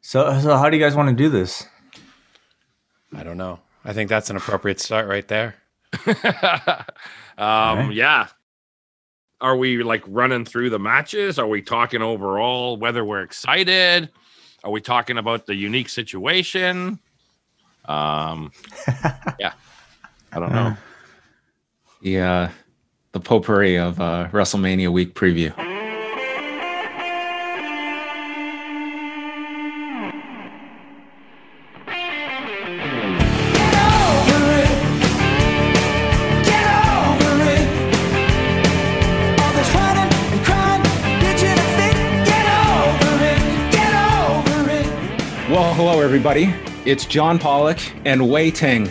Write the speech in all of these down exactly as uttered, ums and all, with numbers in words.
So, so how do you guys want to do this? I don't know. I think that's an appropriate start right there. um, right. Yeah. Are we like running through the matches? Are we talking overall whether we're excited? Are we talking about the unique situation? Um, yeah, I don't know. The uh, the potpourri of uh, WrestleMania week preview. Well, hello, everybody. It's John Pollock and Wei Ting.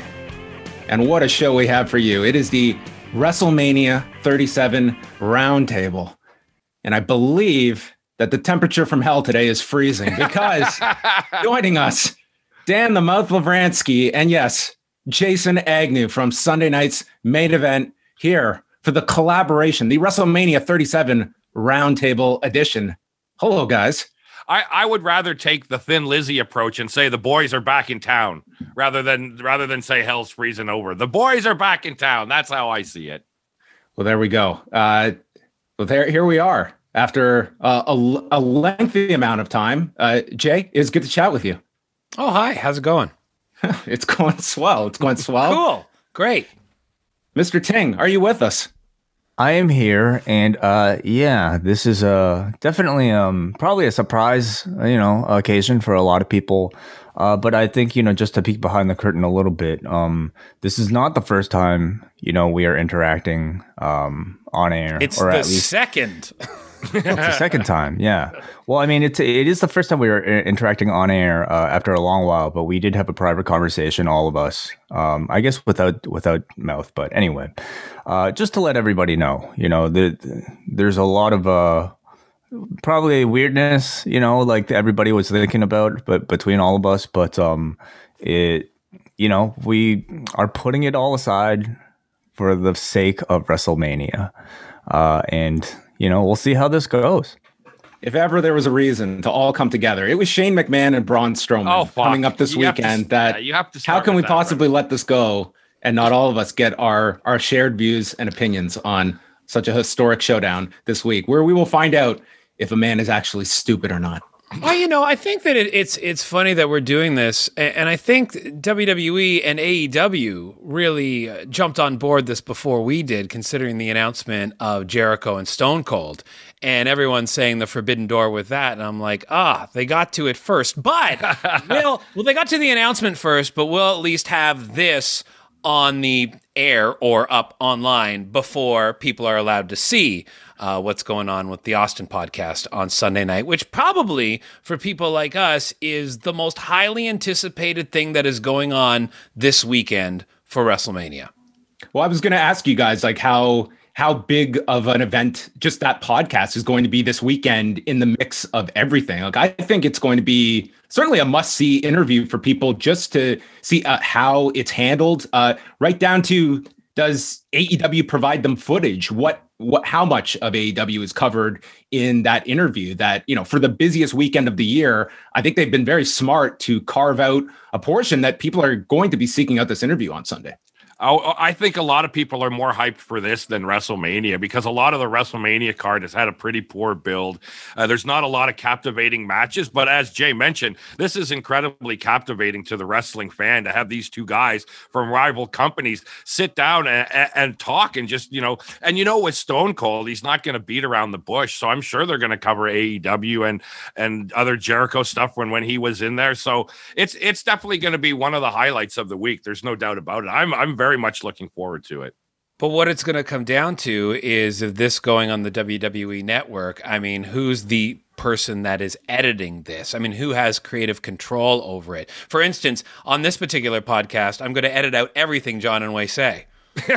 And what a show we have for you. It is the WrestleMania thirty-seven Roundtable. And I believe that the temperature from hell today is freezing because joining us, Dan the Mouth Lavransky, and yes, Jason Agnew from Sunday night's main event here for the collaboration, the WrestleMania thirty-seven Roundtable edition. Hello, guys. I, I would rather take the Thin Lizzy approach and say the boys are back in town rather than rather than say hell's freezing over. The boys are back in town. That's how I see it. Well, there we go. Uh, well, there here we are after uh, a, a lengthy amount of time. Uh, Jay, it's good to chat with you. Oh, hi. How's it going? It's going swell. It's going swell. Cool. Great. Mister Ting, are you with us? I am here, and uh, yeah, this is uh, definitely um, probably a surprise, you know, occasion for a lot of people. Uh, but I think, you know, just to peek behind the curtain a little bit, um, this is not the first time, you know, we are interacting um, on air. It's or the at least second. It's the second time, yeah. Well, I mean, it's it is the first time we were interacting on air uh, after a long while, but we did have a private conversation, all of us. Um, I guess without without mouth, but anyway, uh, just to let everybody know, you know, the, the, there's a lot of uh, probably weirdness, you know, like everybody was thinking about, but between all of us, but um, it, you know, we are putting it all aside for the sake of WrestleMania, uh, and. You know, we'll see how this goes. If ever there was a reason to all come together, it was Shane McMahon and Braun Strowman oh, coming up this you weekend. To, that yeah, you have to how can we that, possibly right? let this go and not all of us get our, our shared views and opinions on such a historic showdown this week, where we will find out if a man is actually stupid or not. Well, you know, I think that it, it's it's funny that we're doing this, and I think W W E and A E W really jumped on board this before we did, considering the announcement of Jericho and Stone Cold, and everyone's saying the forbidden door with that, and I'm like, ah, they got to it first, but well, well, they got to the announcement first, but we'll at least have this on the air or up online before people are allowed to see uh, what's going on with the Austin podcast on Sunday night, which probably for people like us is the most highly anticipated thing that is going on this weekend for WrestleMania. Well, I was going to ask you guys, like, how how big of an event just that podcast is going to be this weekend in the mix of everything. Like, I think it's going to be certainly a must-see interview for people just to see uh, how it's handled, uh, right down to, does A E W provide them footage? What, what, how much of A E W is covered in that interview? That, you know, for the busiest weekend of the year, I think they've been very smart to carve out a portion that people are going to be seeking out this interview on Sunday. Oh, I think a lot of people are more hyped for this than WrestleMania because a lot of the WrestleMania card has had a pretty poor build. Uh, there's not a lot of captivating matches, but as Jay mentioned, this is incredibly captivating to the wrestling fan to have these two guys from rival companies sit down and, and, and talk and just, you know, and you know, with Stone Cold, he's not going to beat around the bush. So I'm sure they're going to cover A E W and, and other Jericho stuff when, when he was in there. So it's, it's definitely going to be one of the highlights of the week. There's no doubt about it. I'm, I'm very very much looking forward to it. But what it's going to come down to is if this going on the W W E network, I mean, who's the person that is editing this? I mean, who has creative control over it? For instance, on this particular podcast, I'm going to edit out everything John and Wei say.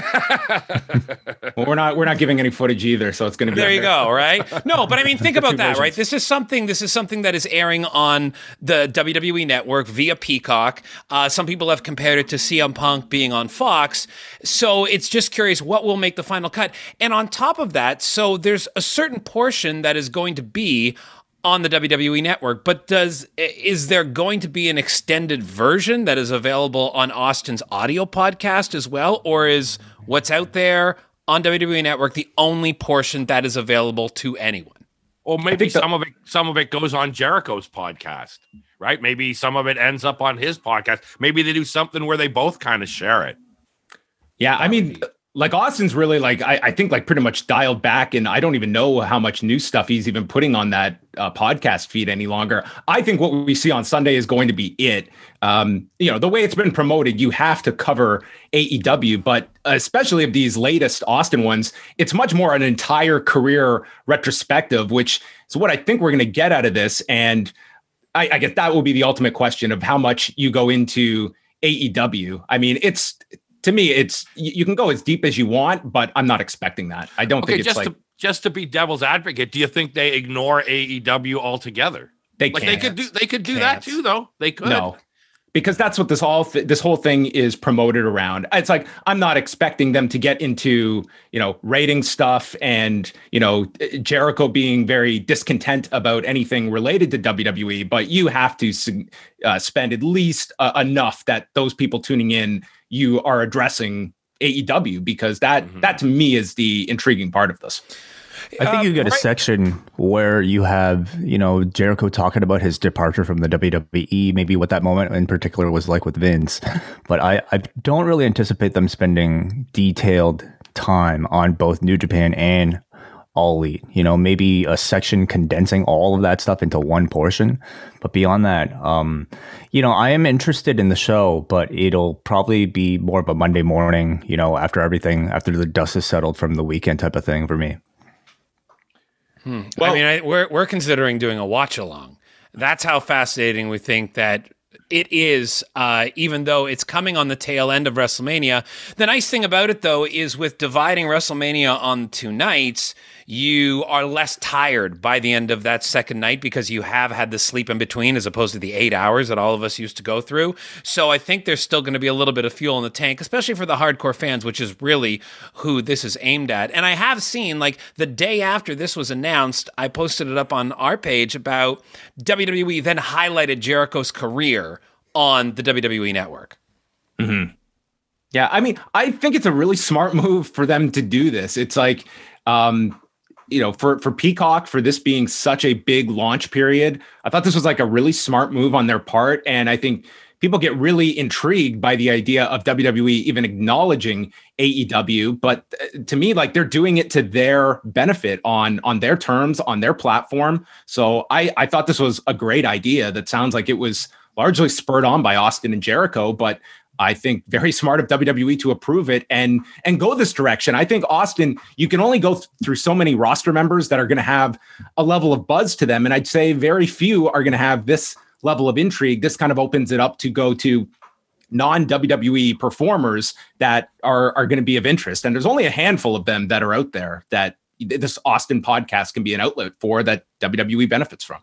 Well, we're not we're not giving any footage either, so it's going to be there. You there. go, right? No, but I mean, think about that, versions. right? This is something. This is something that is airing on the W W E network via Peacock. Uh, some people have compared it to C M Punk being on Fox. So it's just curious what will make the final cut. And on top of that, so there's a certain portion that is going to be on the W W E Network. But does is there going to be an extended version that is available on Austin's audio podcast as well? Or is what's out there on W W E Network the only portion that is available to anyone? Or maybe some of it some of it goes on Jericho's podcast, right? Maybe some of it ends up on his podcast. Maybe they do something where they both kind of share it. Yeah, I mean, like Austin's really like, I, I think like pretty much dialed back, and I don't even know how much new stuff he's even putting on that uh, podcast feed any longer. I think what we see on Sunday is going to be it. Um, you know, the way it's been promoted, you have to cover A E W, but especially of these latest Austin ones, it's much more an entire career retrospective, which is what I think we're going to get out of this. And I, I guess that will be the ultimate question of how much you go into A E W. I mean, it's, to me, it's you can go as deep as you want, but I'm not expecting that. I don't okay, think it's just like to, just to be devil's advocate. Do you think they ignore A E W altogether? They like can't. they could do they could do Can't. that too, though. They could. No, because that's what this all th- this whole thing is promoted around. It's like I'm not expecting them to get into you know rating stuff and you know Jericho being very discontent about anything related to W W E, but you have to uh, spend at least uh, enough that those people tuning in, you are addressing A E W, because that mm-hmm. that to me is the intriguing part of this. I think you get uh, a right. section where you have, you know, Jericho talking about his departure from the W W E, maybe what that moment in particular was like with Vince. But I, I don't really anticipate them spending detailed time on both New Japan and All Elite. You know, maybe a section condensing all of that stuff into one portion. But beyond that, um, you know, I am interested in the show, but it'll probably be more of a Monday morning, you know, after everything, after the dust is settled from the weekend type of thing for me. Hmm. Well, I mean, I, we're we're considering doing a watch along. That's how fascinating we think that it is, uh, even though it's coming on the tail end of WrestleMania. The nice thing about it, though, is with dividing WrestleMania on two nights, you are less tired by the end of that second night because you have had the sleep in between as opposed to the eight hours that all of us used to go through. So I think there's still going to be a little bit of fuel in the tank, especially for the hardcore fans, which is really who this is aimed at. And I have seen, like, the day after this was announced, I posted it up on our page about W W E then highlighted Jericho's career on the W W E Network. Mm-hmm. Yeah, I mean, I think it's a really smart move for them to do this. It's like, um, you know, for, for Peacock, for this being such a big launch period, I thought this was like a really smart move on their part. And I think people get really intrigued by the idea of W W E even acknowledging A E W. But to me, like, they're doing it to their benefit on, on their terms, on their platform. So I, I thought this was a great idea. That sounds like it was largely spurred on by Austin and Jericho, but I think very smart of W W E to approve it and and go this direction. I think Austin, you can only go th- through so many roster members that are going to have a level of buzz to them. And I'd say very few are going to have this level of intrigue. This kind of opens it up to go to non-W W E performers that are, are going to be of interest. And there's only a handful of them that are out there that this Austin podcast can be an outlet for, that W W E benefits from.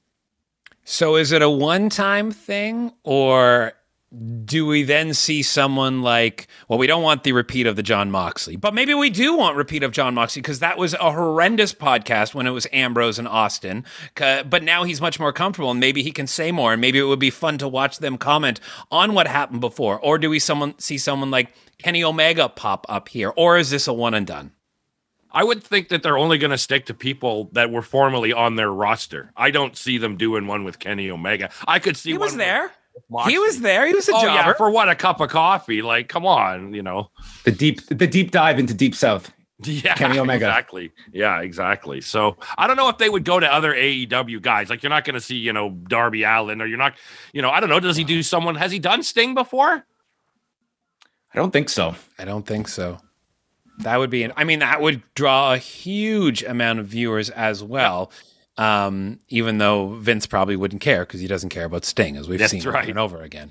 So is it a one-time thing, or do we then see someone like, well, we don't want the repeat of the John Moxley, but maybe we do want repeat of John Moxley because that was a horrendous podcast when it was Ambrose and Austin, but now he's much more comfortable and maybe he can say more, and maybe it would be fun to watch them comment on what happened before. Or do we someone see someone like Kenny Omega pop up here, or is this a one and done? I would think that they're only going to stick to people that were formerly on their roster. I don't see them doing one with Kenny Omega. I could see he one was there. With- Moxley. He was there. He was a oh, jobber. Yeah, for what, a cup of coffee? Like, come on, you know. The deep the deep dive into Deep South. Yeah, Kenny Omega. Exactly. Yeah, exactly. So I don't know if they would go to other A E W guys. Like, you're not going to see, you know, Darby Allin, or you're not, you know, I don't know. Does he do someone? Has he done Sting before? I don't think so. I don't think so. That would be, I mean, that would draw a huge amount of viewers as well. Um, even though Vince probably wouldn't care because he doesn't care about Sting, as we've That's seen right. over and over again.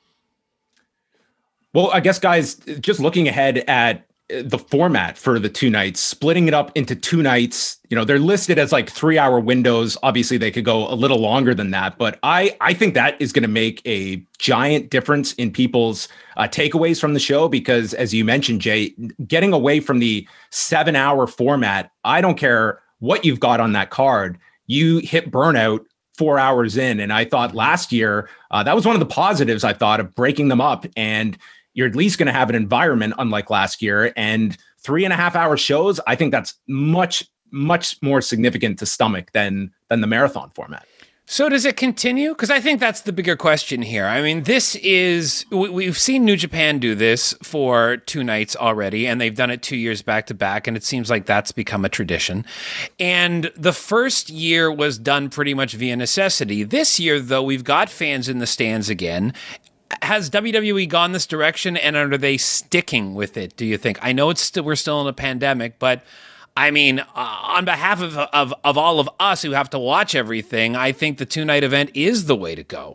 Well, I guess, guys, just looking ahead at the format for the two nights, splitting it up into two nights, you know, they're listed as like three hour windows. Obviously, they could go a little longer than that, but I, I think that is going to make a giant difference in people's uh, takeaways from the show, because as you mentioned, Jay, getting away from the seven hour format, I don't care what you've got on that card. you hit burnout four hours in. And I thought last year, uh, that was one of the positives I thought of breaking them up. And you're at least going to have an environment unlike last year. And three and a half hour shows, I think that's much, much more significant to stomach than than the marathon format. So does it continue? Because I think that's the bigger question here. I mean, this is, we've seen New Japan do this for two nights already, and they've done it two years back to back, and it seems like that's become a tradition. And the first year was done pretty much via necessity. This year, though, we've got fans in the stands again. Has W W E gone this direction, and are they sticking with it, do you think? I know it's still, we're still in a pandemic, but I mean, uh, on behalf of, of of all of us who have to watch everything, I think the two-night event is the way to go.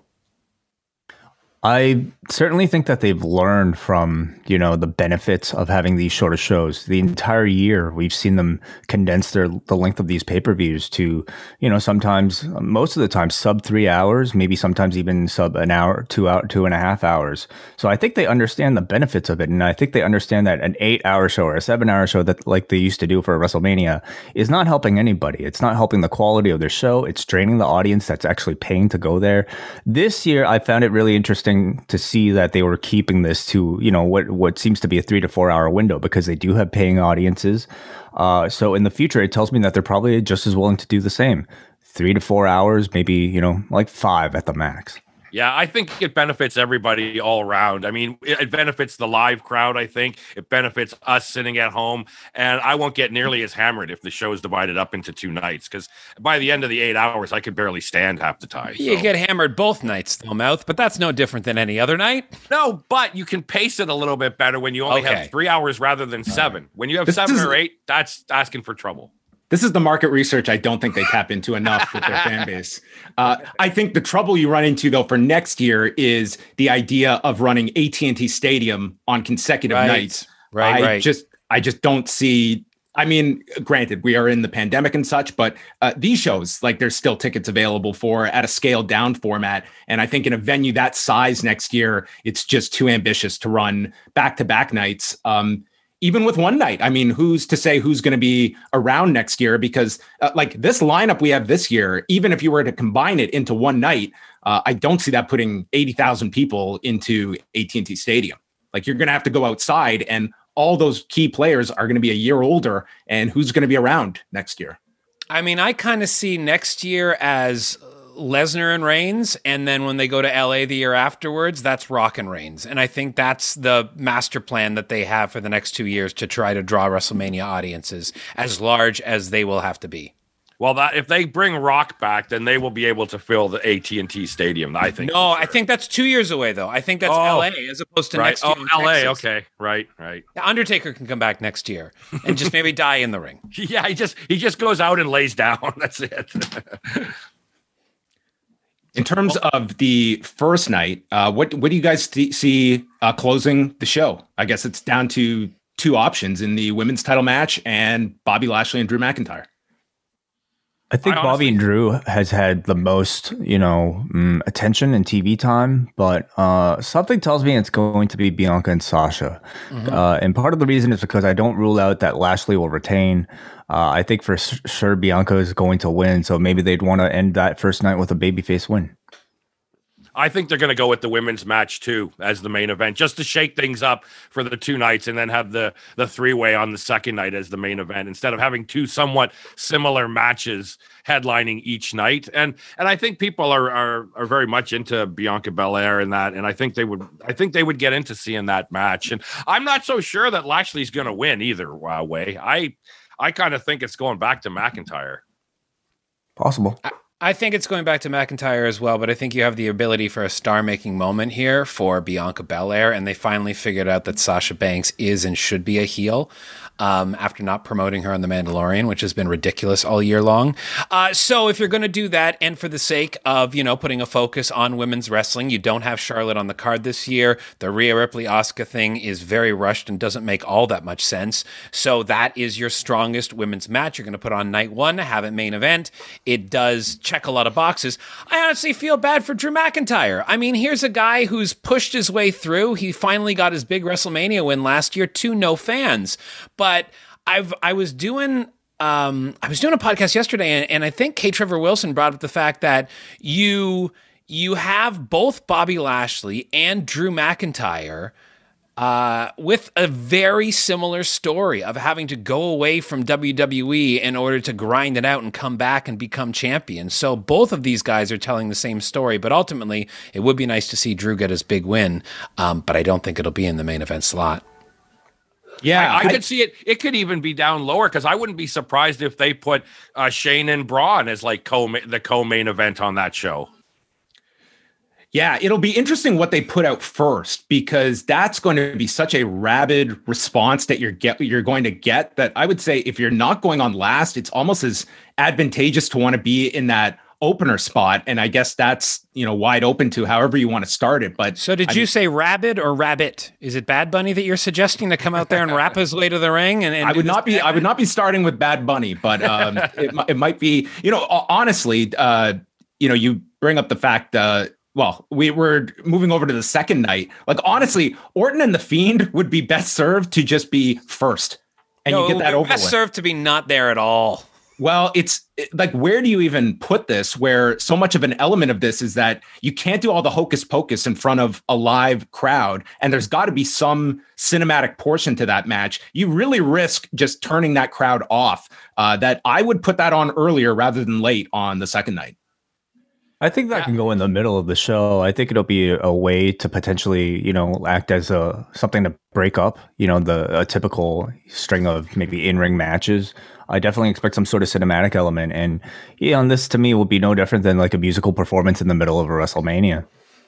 I certainly think that they've learned from, you know, the benefits of having these shorter shows. The entire year, we've seen them condense their the length of these pay-per-views to, you know, sometimes, most of the time, sub three hours, maybe sometimes even sub an hour, two hour, two and a half hours. So I think they understand the benefits of it, and I think they understand that an eight-hour show or a seven-hour show that like they used to do for WrestleMania is not helping anybody. It's not helping the quality of their show. It's draining the audience that's actually paying to go there. This year, I found it really interesting to see that they were keeping this to, you know, what what seems to be a three to four hour window, because they do have paying audiences. Uh, so in the future, it tells me that they're probably just as willing to do the same. Three to four hours, maybe, you know, like five at the max. Yeah, I think it benefits everybody all around. I mean, it benefits the live crowd, I think. It benefits us sitting at home. And I won't get nearly as hammered if the show is divided up into two nights, because by the end of the eight hours, I could barely stand half the time. You so. get hammered both nights, though, Mouth, but that's no different than any other night. No, but you can pace it a little bit better when you only Okay. have three hours rather than seven. When you have This seven is- or eight, that's asking for trouble. This is the market research I don't think they tap into enough with their fan base. Uh, I think the trouble you run into, though, for next year is the idea of running A T and T Stadium on consecutive Right. nights. Right, I right. just, I just don't see. I mean, granted, we are in the pandemic and such, but uh, these shows, like, there's still tickets available for at a scaled down format. And I think in a venue that size next year, it's just too ambitious to run back to back nights. Um, Even with one night, I mean, who's to say who's going to be around next year? Because uh, like this lineup we have this year, even if you were to combine it into one night, uh, I don't see that putting eighty thousand people into A T and T Stadium. Like, you're going to have to go outside, and all those key players are going to be a year older. And who's going to be around next year? I mean, I kind of see next year as Lesnar and Reigns, and then when they go to L A the year afterwards, that's Rock and Reigns. And I think that's the master plan that they have for the next two years to try to draw WrestleMania audiences as large as they will have to be. Well, that if they bring Rock back, then they will be able to fill the A T and T Stadium, I think. No, for I sure. think that's two years away, though. I think that's Oh. L A as opposed to Right. next year. Oh, in L A. Texas. Okay. Right. Right. Undertaker can come back next year and just maybe die in the ring. Yeah. He just he just goes out and lays down. That's it. In terms of the first night, uh, what what do you guys th- see uh, closing the show? I guess it's down to two options in the women's title match and Bobby Lashley and Drew McIntyre. I think I Bobby honestly- and Drew has had the most, you know, mm, attention and T V time, but uh, something tells me it's going to be Bianca and Sasha. Uh, and part of the reason is because I don't rule out that Lashley will retain. Uh, I think for s- sure Bianca is going to win, so maybe they'd want to end that first night with a babyface win. I think they're going to go with the women's match too as the main event, just to shake things up for the two nights, and then have the the three way on the second night as the main event, instead of having two somewhat similar matches headlining each night. And and I think people are are are very much into Bianca Belair and that, and I think they would I think they would get into seeing that match. And I'm not so sure that Lashley's going to win either uh, way. I I kind of think it's going back to McIntyre. Possible. I think it's going back to McIntyre as well, but I think you have the ability for a star-making moment here for Bianca Belair, and they finally figured out that Sasha Banks is and should be a heel um, after not promoting her on The Mandalorian, which has been ridiculous all year long. Uh, so if you're going to do that, and for the sake of, you know, putting a focus on women's wrestling, you don't have Charlotte on the card this year. The Rhea Ripley-Asuka thing is very rushed and doesn't make all that much sense. So that is your strongest women's match. You're going to put on night one, have it main event. It does check a lot of boxes. I honestly feel bad for Drew McIntyre. I mean, here's a guy who's pushed his way through. He finally got his big WrestleMania win last year to no fans. But I've I was doing um, I was doing a podcast yesterday, and, and I think K. Trevor Wilson brought up the fact that you you have both Bobby Lashley and Drew McIntyre uh, with a very similar story of having to go away from W W E in order to grind it out and come back and become champion. So both of these guys are telling the same story, but ultimately it would be nice to see Drew get his big win, um, but I don't think it'll be in the main event slot. Yeah, I, I could see it. It could even be down lower because I wouldn't be surprised if they put uh, Shane and Braun as like co the co-main event on that show. Yeah, it'll be interesting what they put out first, because that's going to be such a rabid response that you're get you're going to get, that I would say if you're not going on last, it's almost as advantageous to want to be in that opener spot. And I guess that's, you know, wide open to however you want to start it. But so did I you mean, say rabbit or rabbit? Is it Bad Bunny that you're suggesting to come out there and rap his way to the ring? And, and I would not be I would not be starting with Bad Bunny, but um, it, it might be, you know, honestly, uh, you know, you bring up the fact uh Well, we were moving over to the second night. Like, honestly, Orton and The Fiend would be best served to just be first. And no, you get that over best with. served to be not there at all. Well, it's it, like, where do you even put this, where so much of an element of this is that you can't do all the hocus pocus in front of a live crowd. And there's got to be some cinematic portion to that match. You really risk just turning that crowd off. Uh, that I would put that on earlier rather than late on the second night. I think that Yeah. can go in the middle of the show. I think it'll be a way to potentially, you know, act as a something to break up, you know, the a typical string of maybe in-ring matches. I definitely expect some sort of cinematic element, and yeah, and this to me will be no different than like a musical performance in the middle of a WrestleMania.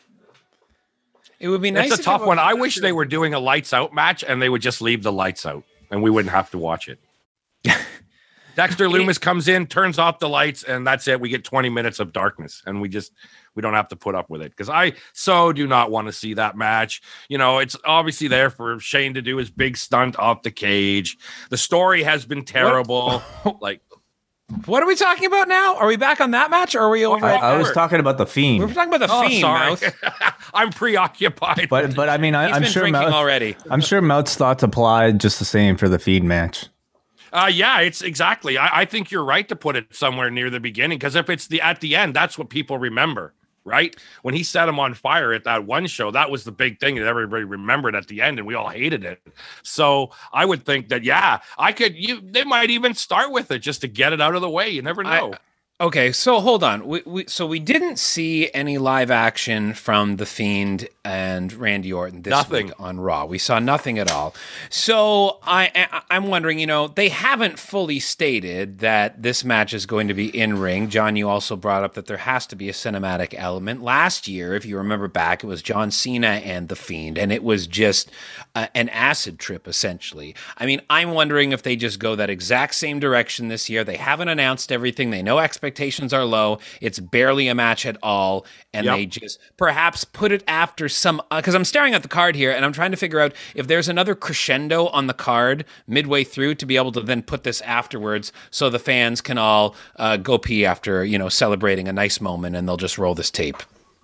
It would be nice. It's a if tough it one. was- I wish they were doing a lights out match and they would just leave the lights out and we wouldn't have to watch it. Dexter Loomis comes in, turns off the lights, and that's it. We get twenty minutes of darkness, and we just we don't have to put up with it, because I so do not want to see that match. You know, it's obviously there for Shane to do his big stunt off the cage. The story has been terrible. Like, What are we talking about now? Are we back on that match, or are we over? I, at- I was talking about the Fiend, we were talking about the oh, Fiend, sorry, Mouth. I'm preoccupied. but but I mean, I, He's I'm been sure drinking Mouth, already. I'm sure Mouth's thoughts apply just the same for the Fiend match. Uh, yeah, it's exactly. I, I think you're right to put it somewhere near the beginning, because if it's the at the end, that's what people remember, right? When he set him on fire at that one show, that was the big thing that everybody remembered at the end, and we all hated it. So I would think that, yeah, I could. You they might even start with it just to get it out of the way. You never know. I- Okay, so hold on. We, we so we didn't see any live action from The Fiend and Randy Orton this Nothing. week on Raw. We saw nothing at all. So I, I I'm wondering, you know, they haven't fully stated that this match is going to be in ring. John, you also brought up that there has to be a cinematic element. Last year, if you remember back, it was John Cena and The Fiend, and it was just uh, an acid trip essentially. I mean, I'm wondering if they just go that exact same direction this year. They haven't announced everything. They know expectations are low. It's barely a match at all. And Yep. they just perhaps put it after some, because I'm staring at the card here and I'm trying to figure out if there's another crescendo on the card midway through to be able to then put this afterwards so the fans can all uh, go pee after, you know, celebrating a nice moment, and they'll just roll this tape.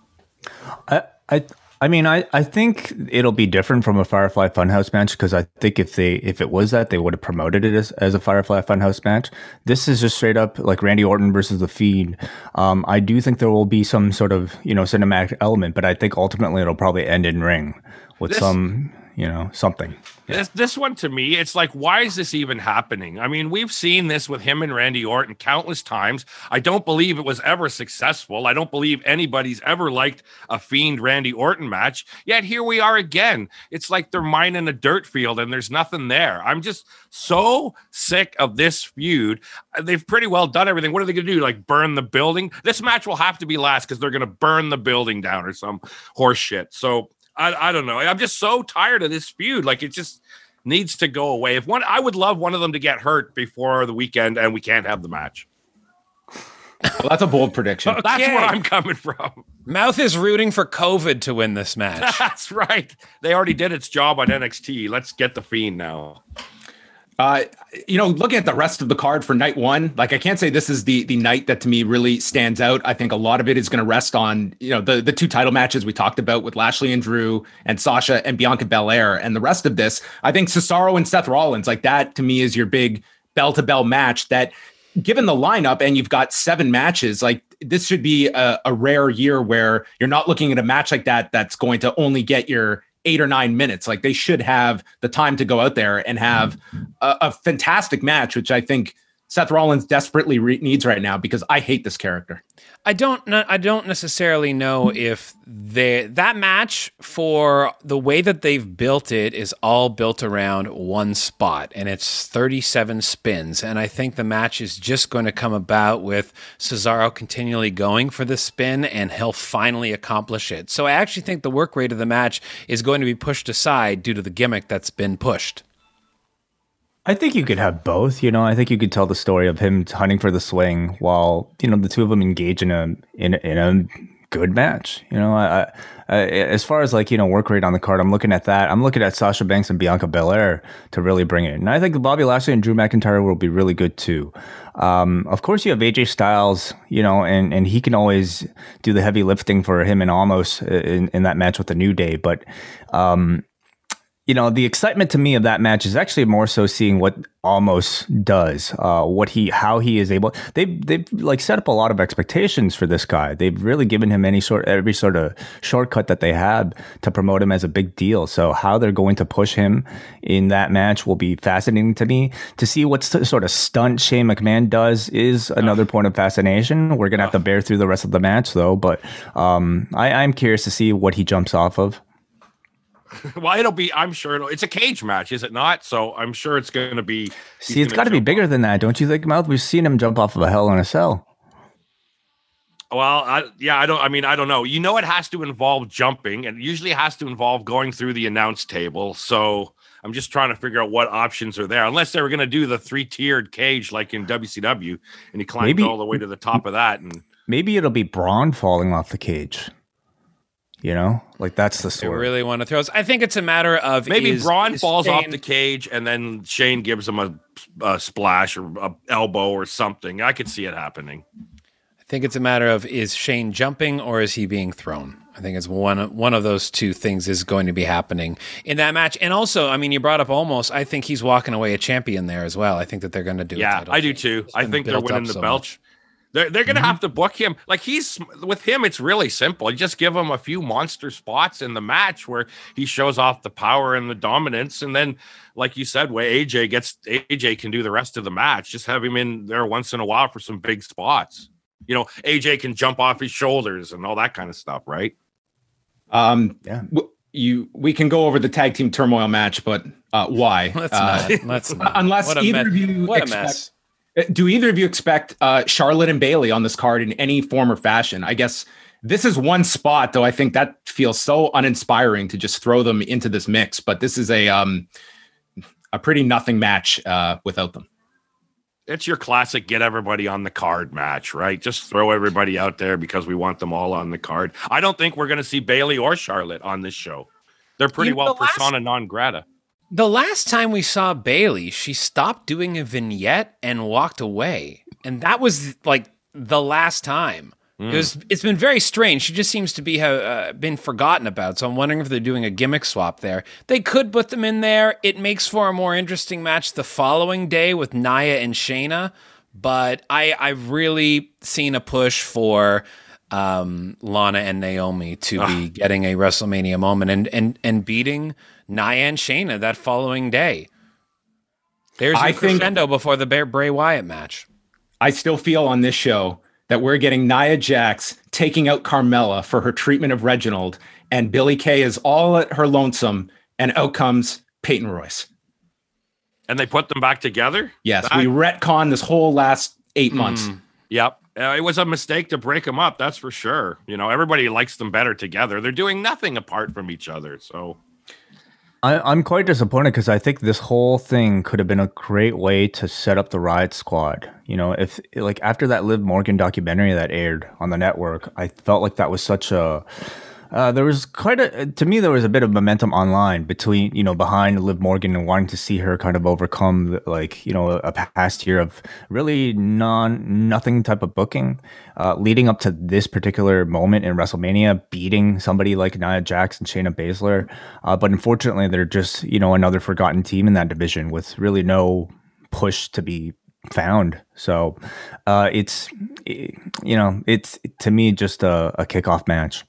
I, I, I mean, I, I think it'll be different from a Firefly Funhouse match, because I think if they if it was that, they would have promoted it as, as a Firefly Funhouse match. This is just straight up like Randy Orton versus The Fiend. Um, I do think there will be some sort of, you know, cinematic element, but I think ultimately it'll probably end in ring with This- some, you know, something. This this one, to me, it's like, why is this even happening? I mean, we've seen this with him and Randy Orton countless times. I don't believe it was ever successful. I don't believe anybody's ever liked a Fiend Randy Orton match. Yet here we are again. It's like they're mining a dirt field and there's nothing there. I'm just so sick of this feud. They've pretty well done everything. What are they going to do? Like burn the building? This match will have to be last because they're going to burn the building down or some horse shit. So I, I don't know. I'm just so tired of this feud. Like, it just needs to go away. If one, I would love one of them to get hurt before the weekend, and we can't have the match. Well, that's a bold prediction. That's Okay. where I'm coming from. Mouth is rooting for COVID to win this match. That's right. They already did its job on N X T. Let's get the Fiend now. Uh, you know, looking at the rest of the card for night one, like, I can't say this is the the night that to me really stands out. I think a lot of it is going to rest on, you know, the the two title matches we talked about with Lashley and Drew and Sasha and Bianca Belair, and the rest of this. I think Cesaro and Seth Rollins, like, that to me is your big bell to bell match that, given the lineup, and you've got seven matches, like this should be a, a rare year where you're not looking at a match like that that's going to only get your eight or nine minutes. Like they should have the time to go out there and have a, a fantastic match, which I think Seth Rollins desperately re- needs right now, because I hate this character. I don't know. I don't necessarily know if they, that match, for the way that they've built it, is all built around one spot, and it's thirty-seven spins. And I think the match is just going to come about with Cesaro continually going for the spin, and he'll finally accomplish it. So I actually think the work rate of the match is going to be pushed aside due to the gimmick that's been pushed. I think you could have both. You know, I think you could tell the story of him hunting for the swing while, you know, the two of them engage in a in a, in a good match. You know, I, I, as far as like, you know, work rate on the card, I'm looking at that. I'm looking at Sasha Banks and Bianca Belair to really bring it. And I think Bobby Lashley and Drew McIntyre will be really good too. Um, of course, you have A J Styles, you know, and, and he can always do the heavy lifting for him and Almost in, in that match with the New Day. But, um, you know, the excitement to me of that match is actually more so seeing what Almost does, uh, what he, how he is able. They've they've like set up a lot of expectations for this guy. They've really given him any sort, every sort of shortcut that they have to promote him as a big deal. So how they're going to push him in that match will be fascinating to me. To see what st- sort of stunt Shane McMahon does is another point of fascination. We're gonna have to bear through the rest of the match though, but um, I, I'm curious to see what he jumps off of. Well, it'll be, I'm sure it'll, it's a cage match, is it not? So I'm sure it's going to be. See, it's got to be bigger off. than that, don't you think, Mouth? We've seen him jump off of a Hell in a Cell. Well, I, yeah, I don't, I mean, I don't know. You know, it has to involve jumping, and usually it has to involve going through the announce table. So I'm just trying to figure out what options are there, unless they were going to do the three tiered cage like in W C W, and he climbed maybe, all the way to the top of that. And maybe it'll be Braun falling off the cage. You know, like that's the story. They really want to throw us. I think it's a matter of maybe is, Braun is falls Shane, off the cage and then Shane gives him a, a splash or a elbow or something. I could see it happening. I think it's a matter of, is Shane jumping or is he being thrown? I think it's one one of those two things is going to be happening in that match. And also, I mean, you brought up Almost. I think he's walking away a champion there as well. I think that they're going to do. Yeah, I do too. I think they're winning the so belt. Much. They're they're gonna mm-hmm. have to book him. Like he's with him, it's really simple. You just give him a few monster spots in the match where he shows off the power and the dominance, and then, like you said, where A J gets A J can do the rest of the match. Just have him in there once in a while for some big spots. You know, A J can jump off his shoulders and all that kind of stuff, right? Um, yeah. W- you we can go over the tag team turmoil match, but uh, why? Let's uh, not. Let's not. Unless either of you what expect. A mess. Do either of you expect uh, Charlotte and Bayley on this card in any form or fashion? I guess this is one spot, though. I think that feels so uninspiring to just throw them into this mix. But this is a um, a pretty nothing match uh, without them. It's your classic get everybody on the card match, right? Just throw everybody out there because we want them all on the card. I don't think we're going to see Bayley or Charlotte on this show. They're pretty you well persona last- non grata. The last time we saw Bayley, she stopped doing a vignette and walked away. And that was like the last time. Mm. It was, it's been very strange. She just seems to be have uh, been forgotten about. So I'm wondering if they're doing a gimmick swap there. They could put them in there. It makes for a more interesting match the following day with Nia and Shayna. But I, I've really seen a push for um, Lana and Naomi to be getting a WrestleMania moment and and and beating Nia and Shayna that following day. There's a crescendo before the Bray Wyatt match. I still feel on this show that we're getting Nia Jax taking out Carmella for her treatment of Reginald, and Billie Kay is all at her lonesome, and out comes Peyton Royce. And they put them back together? Yes, that- we retcon this whole last eight months. Mm, yep. Uh, it was a mistake to break them up, that's for sure. You know, everybody likes them better together. They're doing nothing apart from each other, so... I, I'm quite disappointed because I think this whole thing could have been a great way to set up the Riot Squad. You know, if like after that Liv Morgan documentary that aired on the network, I felt like that was such a uh, there was quite a to me there was a bit of momentum online between you know behind Liv Morgan and wanting to see her kind of overcome like you know a past year of really non nothing type of booking, uh, leading up to this particular moment in WrestleMania, beating somebody like Nia Jax and Shayna Baszler, uh, but unfortunately they're just you know another forgotten team in that division with really no push to be found. So uh, it's, you know, it's to me just a, a kickoff match.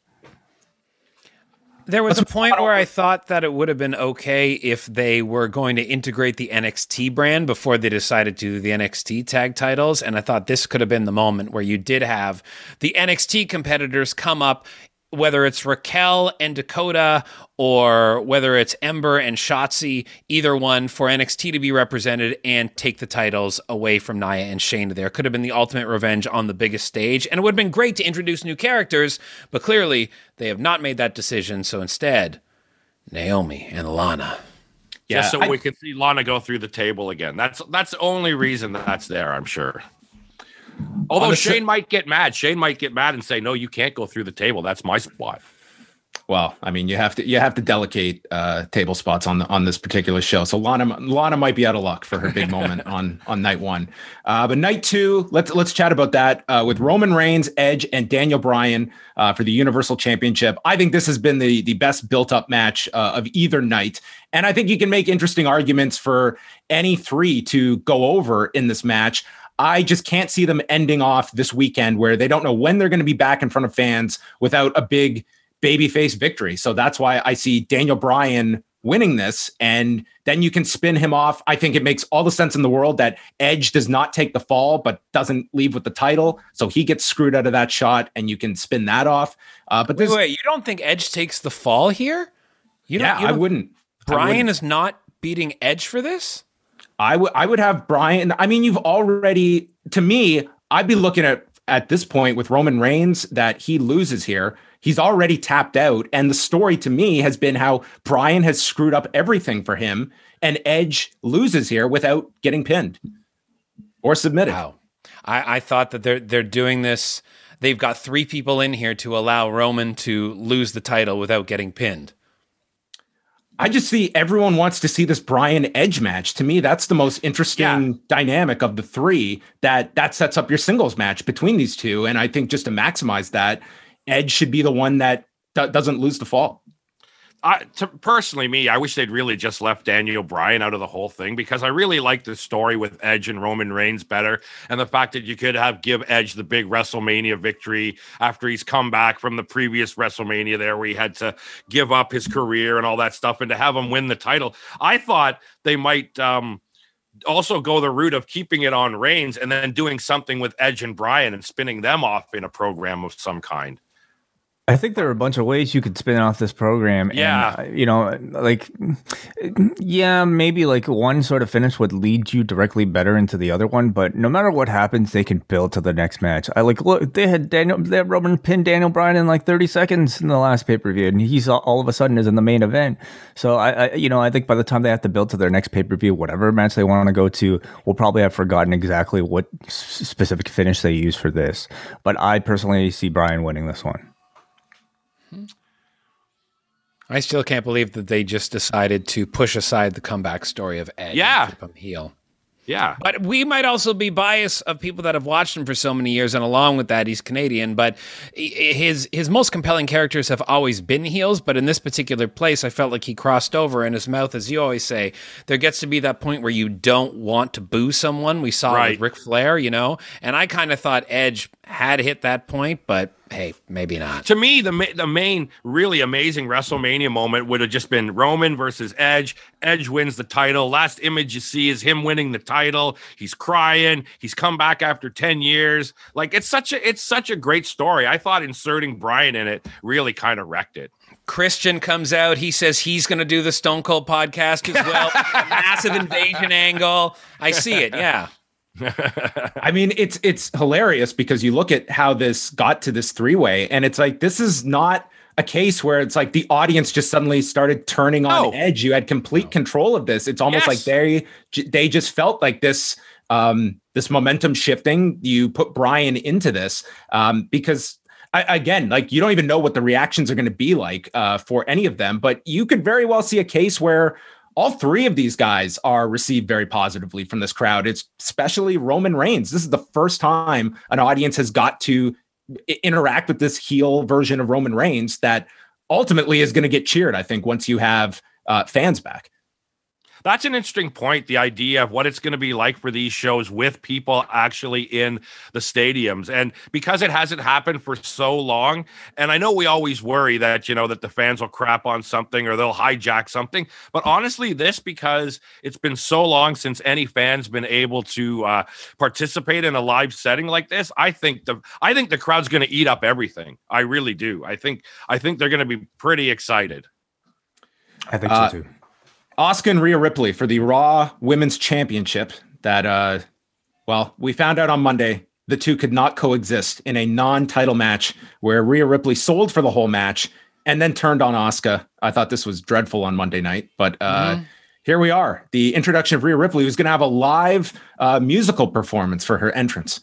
There was a point where I thought that it would have been okay if they were going to integrate the N X T brand before they decided to do the N X T tag titles. And I thought this could have been the moment where you did have the N X T competitors come up, whether it's Raquel and Dakota or whether it's Ember and Shotzi, either one, for N X T to be represented and take the titles away from Nia and Shayna there. Could have been the ultimate revenge on the biggest stage, and it would have been great to introduce new characters, but clearly they have not made that decision, so instead, Naomi and Lana. Yeah, Just so I, we could see Lana go through the table again. That's that's the only reason that that's there, I'm sure. Although Shane s- might get mad. Shane might get mad and say, no, you can't go through the table. That's my spot. Well, I mean, you have to you have to delegate uh, table spots on the, on this particular show. So Lana Lana might be out of luck for her big moment on on night one. Uh, but night two, let's let's chat about that uh, with Roman Reigns, Edge, and Daniel Bryan uh, for the Universal Championship. I think this has been the the best built up match uh, of either night, and I think you can make interesting arguments for any three to go over in this match. I just can't see them ending off this weekend where they don't know when they're going to be back in front of fans without a big babyface victory. So that's why I see Daniel Bryan winning this, and then you can spin him off. I think it makes all the sense in the world that Edge does not take the fall, but doesn't leave with the title. So he gets screwed out of that shot, and you can spin that off. Uh, but wait, this, wait, you don't think Edge takes the fall here? You don't, yeah, you don't, I wouldn't. Bryan I wouldn't. is not beating Edge for this? I would I would have Bryan. I mean, you've already, to me, I'd be looking at at this point with Roman Reigns that he loses here. He's already tapped out. And the story to me has been how Bryan has screwed up everything for him, and Edge loses here without getting pinned or submitted. Wow. I, I thought that they're they're doing this. They've got three people in here to allow Roman to lose the title without getting pinned. I just see everyone wants to see this Bryan Edge match. To me, that's the most interesting yeah. dynamic of the three, that that sets up your singles match between these two. And I think just to maximize that, Edge should be the one that d- doesn't lose the fall. I, to, personally, me, I wish they'd really just left Daniel Bryan out of the whole thing, because I really like the story with Edge and Roman Reigns better. And the fact that you could have give Edge the big WrestleMania victory after he's come back from the previous WrestleMania there, where he had to give up his career and all that stuff, and to have him win the title. I thought they might um, also go the route of keeping it on Reigns and then doing something with Edge and Bryan and spinning them off in a program of some kind. I think there are a bunch of ways you could spin off this program. Yeah. And, you know, like, yeah, maybe like one sort of finish would lead you directly better into the other one. But no matter what happens, they can build to the next match. I like, look, they had Daniel, they had Roman pin Daniel Bryan in like thirty seconds in the last pay per view, and he's all, all of a sudden is in the main event. So I, I, you know, I think by the time they have to build to their next pay per view, whatever match they want to go to, we'll probably have forgotten exactly what s- specific finish they use for this. But I personally see Bryan winning this one. I still can't believe that they just decided to push aside the comeback story of Edge yeah. and keep him heel. Yeah. But we might also be biased of people that have watched him for so many years, and along with that, he's Canadian. But his his most compelling characters have always been heels, but in this particular place, I felt like he crossed over in his mouth, as you always say. There gets to be that point where you don't want to boo someone. We saw right. it with Ric Flair, you know? And I kind of thought Edge had hit that point, but hey, maybe not. To me, the ma- the main really amazing WrestleMania moment would have just been Roman versus Edge. Edge wins the title. Last image you see is him winning the title. He's crying. He's come back after ten years. Like, it's such a it's such a great story. I thought inserting Bryan in it really kind of wrecked it. Christian comes out. He says he's going to do the Stone Cold podcast as well. A massive invasion angle. I see it. Yeah. I mean, it's it's hilarious because you look at how this got to this three-way, and it's like, this is not a case where it's like the audience just suddenly started turning on No. Edge. You had complete No. control of this. It's almost Yes. like they they just felt like this um, this momentum shifting. You put Bryan into this um, because. I, again, like, you don't even know what the reactions are going to be like uh, for any of them, but you could very well see a case where all three of these guys are received very positively from this crowd. It's especially Roman Reigns. This is the first time an audience has got to I- interact with this heel version of Roman Reigns that ultimately is going to get cheered, I think, once you have uh, fans back. that's an interesting point. The idea of what it's going to be like for these shows with people actually in the stadiums. And because it hasn't happened for so long, and I know we always worry that, you know, that the fans will crap on something or they'll hijack something. But honestly, this, because it's been so long since any fan's been able to uh, participate in a live setting like this, I think the I think the crowd's going to eat up everything. I really do. I think I think they're going to be pretty excited. I think uh, so too. Asuka and Rhea Ripley for the Raw Women's Championship. That, uh, well, we found out on Monday the two could not coexist in a non-title match where Rhea Ripley sold for the whole match and then turned on Asuka. I thought this was dreadful on Monday night, but uh, mm-hmm. here we are. The introduction of Rhea Ripley, who's going to have a live uh, musical performance for her entrance.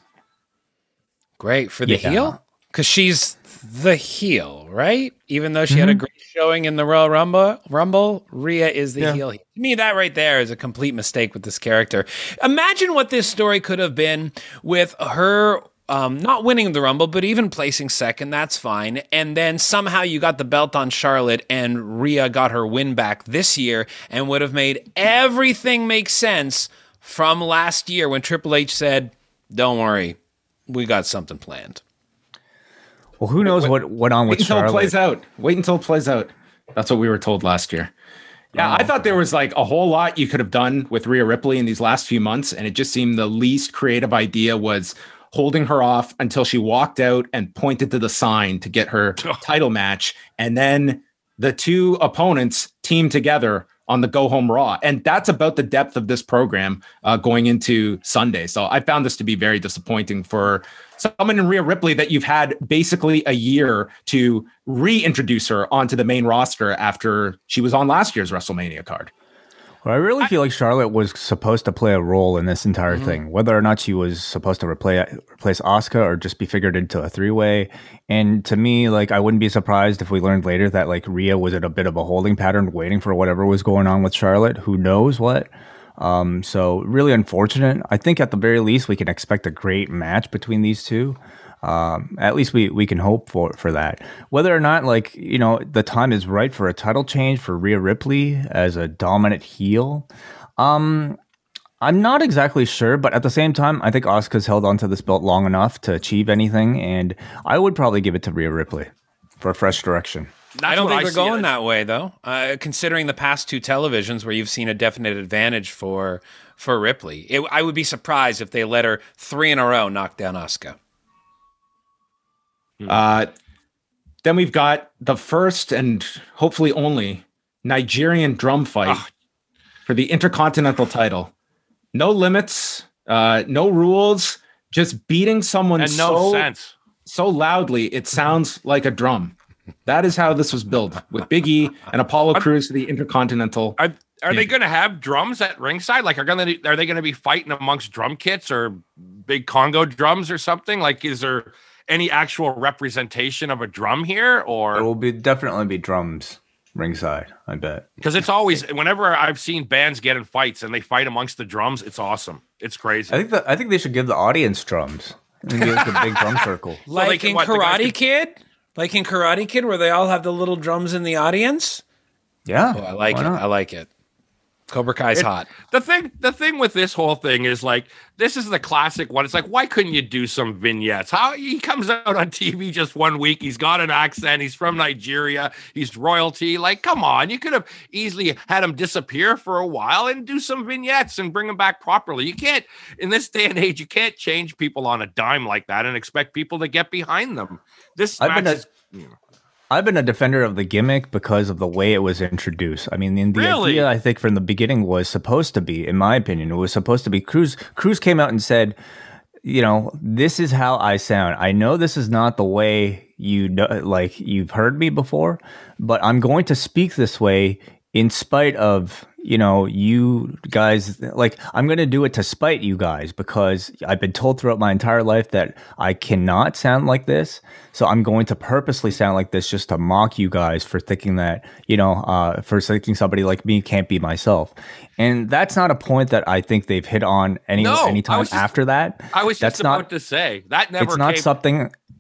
Great for the yeah. heel, because she's the heel, right? Even though she mm-hmm. had a great showing in the Royal Rumble, Rumble, Rhea is the yeah. heel. To me, that right there is a complete mistake with this character. Imagine what this story could have been with her um, not winning the Rumble, but even placing second. That's fine. And then somehow you got the belt on Charlotte, and Rhea got her win back this year, and would have made everything make sense from last year when Triple H said, "Don't worry, we got something planned." Well, who knows wait, what went on with wait until Charlotte? It plays out. Wait until it plays out. That's what we were told last year. Yeah, oh, I thought there was like a whole lot you could have done with Rhea Ripley in these last few months, and it just seemed the least creative idea was holding her off until she walked out and pointed to the sign to get her title match, and then the two opponents teamed together on the Go Home Raw. And that's about the depth of this program uh, going into Sunday. So I found this to be very disappointing for someone in Rhea Ripley that you've had basically a year to reintroduce her onto the main roster after she was on last year's WrestleMania card. Well, I really feel like Charlotte was supposed to play a role in this entire mm-hmm. thing, whether or not she was supposed to replace replace Asuka or just be figured into a three-way. And to me, like, I wouldn't be surprised if we learned later that like Rhea was in a bit of a holding pattern, waiting for whatever was going on with Charlotte. Who knows what? Um, so really unfortunate. I think at the very least we can expect a great match between these two. Um, at least we, we can hope for, for that. Whether or not, like, you know, the time is right for a title change for Rhea Ripley as a dominant heel, um, I'm not exactly sure. But at the same time, I think Asuka's held onto this belt long enough to achieve anything, and I would probably give it to Rhea Ripley for a fresh direction. That's I don't think I they're going it. that way, though. Uh, considering the past two televisions where you've seen a definite advantage for for Ripley, it, I would be surprised if they let her three in a row knock down Asuka. Uh, then we've got the first and hopefully only Nigerian drum fight oh. for the Intercontinental title. No limits, uh, no rules, just beating someone and no so, sense. so loudly it sounds like a drum. That is how this was built with Big E and Apollo are, Crews for the Intercontinental. Are, are they going to have drums at ringside? Like, are going to are they going to be fighting amongst drum kits or big Congo drums or something? Like, is there any actual representation of a drum here, or there will be definitely be drums ringside, I bet. Because it's always, whenever I've seen bands get in fights and they fight amongst the drums, it's awesome. It's crazy. I think that I think they should give the audience drums. I think it's a big drum circle, like so in what, Karate could, Kid, like in Karate Kid, where they all have the little drums in the audience. Yeah, oh, I like it. Not? I like it. Cobra Kai's it, hot. The thing, the thing with this whole thing is like, this is the classic one. It's like, why couldn't you do some vignettes? How he comes out on T V just one week. He's got an accent. He's from Nigeria. He's royalty. Like, come on. You could have easily had him disappear for a while and do some vignettes and bring him back properly. You can't, in this day and age, you can't change people on a dime like that and expect people to get behind them. This I've match been a- is, you know, I've been a defender of the gimmick because of the way it was introduced. I mean, the, the really? idea, I think, from the beginning was supposed to be, in my opinion, it was supposed to be Crews. Crews came out and said, you know, this is how I sound. I know this is not the way you know, like you've heard me before, but I'm going to speak this way in spite of, you know, you guys. Like, I'm going to do it to spite you guys because I've been told throughout my entire life that I cannot sound like this. So I'm going to purposely sound like this just to mock you guys for thinking that, you know, uh, for thinking somebody like me can't be myself. And that's not a point that I think they've hit on any no, anytime just, after that. I was just that's about not, to say that never It's not came- something...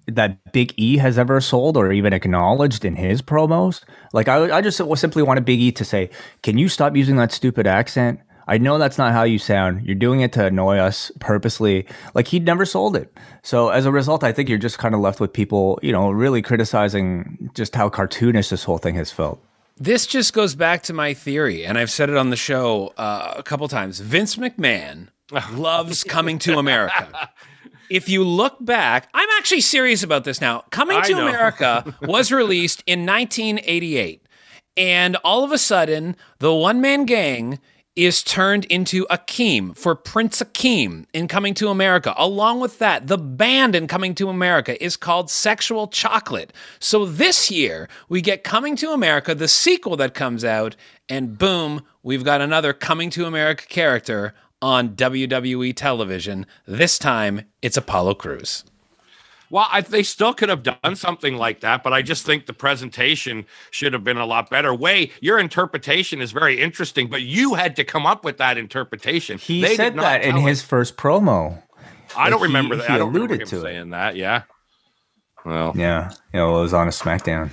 that Big E has ever sold or even acknowledged in his promos. Like I, I just simply wanted Big E to say, "Can you stop using that stupid accent? I know that's not how you sound. You're doing it to annoy us purposely." Like he'd never sold it. So as a result, I think you're just kind of left with people, you know, really criticizing just how cartoonish this whole thing has felt. This just goes back to my theory, and I've said it on the show uh, a couple times. Vince McMahon loves Coming to America. If you look back, I'm actually serious about this now. Coming I to know. America was released in nineteen eighty-eight, and all of a sudden, the one-man gang is turned into Akeem for Prince Akeem in Coming to America. Along with that, the band in Coming to America is called Sexual Chocolate. So this year, we get Coming to America, the sequel that comes out, and boom, we've got another Coming to America character on W W E television. This time, it's Apollo Crews. Well, I, they still could have done something like that, but I just think the presentation should have been a lot better. Way, your interpretation is very interesting, but you had to come up with that interpretation. He They said did not that in tell his us. first promo. I don't Like, he- remember that. he I don't remember alluded him to it. saying that. Yeah. Well, Yeah, you know, it was on a SmackDown.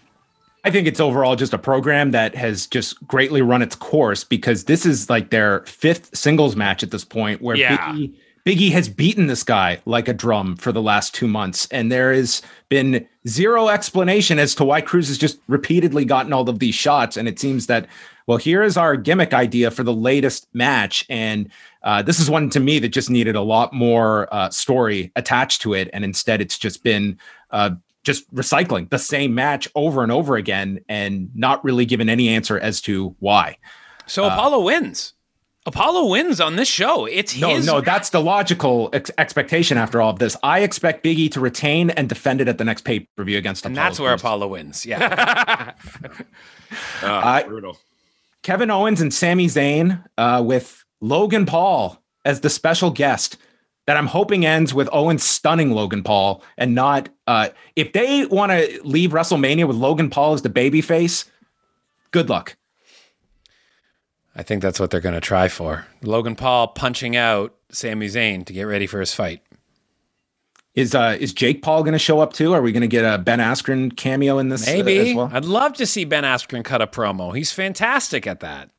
I think it's overall just a program that has just greatly run its course because this is like their fifth singles match at this point where Yeah. Big E, Big E has beaten this guy like a drum for the last two months. And there has been zero explanation as to why Cruz has just repeatedly gotten all of these shots. And it seems that, well, here is our gimmick idea for the latest match. And uh, this is one to me that just needed a lot more uh, story attached to it. And instead it's just been uh, just recycling the same match over and over again and not really given any answer as to why. So Apollo wins. Apollo wins on this show. It's No, his. no, that's the logical ex- expectation after all of this. I expect Big E to retain and defend it at the next pay-per-view against and Apollo that's where Crews. Apollo wins. Yeah. uh, I- brutal. Kevin Owens and Sami Zayn uh, with Logan Paul as the special guest that I'm hoping ends with Owens stunning Logan Paul and not uh, if they want to leave WrestleMania with Logan Paul as the babyface, good luck. I think that's what they're going to try for. Logan Paul punching out Sami Zayn to get ready for his fight. Is uh, is Jake Paul going to show up too? Are we going to get a Ben Askren cameo in this uh, Maybe. as well? I'd love to see Ben Askren cut a promo. He's fantastic at that.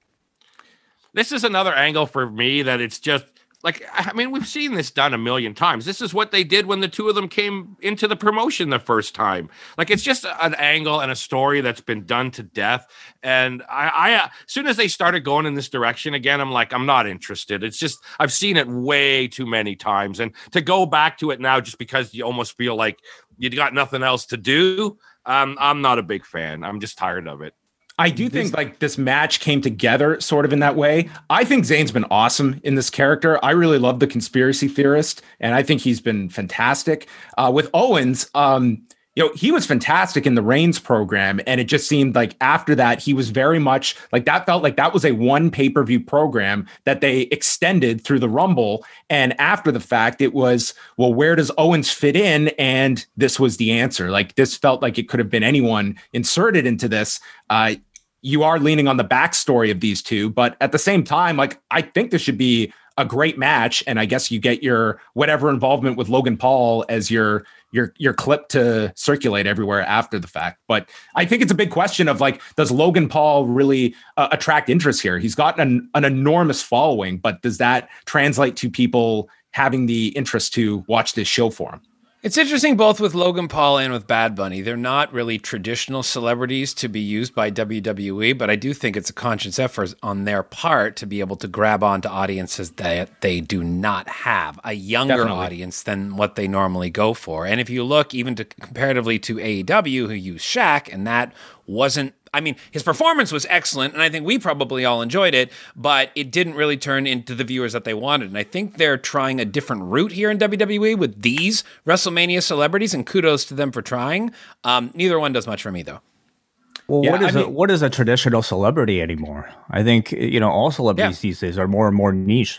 This is another angle for me that it's just like, I mean, we've seen this done a million times. This is what they did when the two of them came into the promotion the first time. Like, it's just an angle and a story that's been done to death. And I, I uh, as soon as they started going in this direction again, I'm like, I'm not interested. It's just, I've seen it way too many times. And to go back to it now, just because you almost feel like you got nothing else to do, um, I'm not a big fan. I'm just tired of it. I do think like this match came together sort of in that way. I think Zayn's been awesome in this character. I really love the conspiracy theorist, and I think he's been fantastic. Uh, with Owens, um, you know, he was fantastic in the Reigns program, and it just seemed like after that, he was very much like that felt like that was a one pay-per-view program that they extended through the Rumble. And after the fact, it was, well, where does Owens fit in? And this was the answer. Like this felt like it could have been anyone inserted into this. Uh, you are leaning on the backstory of these two, but at the same time, like I think this should be a great match. And I guess you get your whatever involvement with Logan Paul as your your your clip to circulate everywhere after the fact. But I think it's a big question of like, does Logan Paul really uh, attract interest here? He's got an, an enormous following, but does that translate to people having the interest to watch this show for him? It's interesting both with Logan Paul and with Bad Bunny. They're not really traditional celebrities to be used by W W E, but I do think it's a conscious effort on their part to be able to grab onto audiences that they do not have, a younger Definitely. audience than what they normally go for. And if you look even to comparatively to A E W, who used Shaq, and that wasn't, I mean, his performance was excellent, and I think we probably all enjoyed it, but it didn't really turn into the viewers that they wanted. And I think they're trying a different route here in W W E with these WrestleMania celebrities, and kudos to them for trying. Um, neither one does much for me, though. Well, Yeah, what is I a mean- what is a traditional celebrity anymore? I think you know all celebrities Yeah. these days are more and more niche.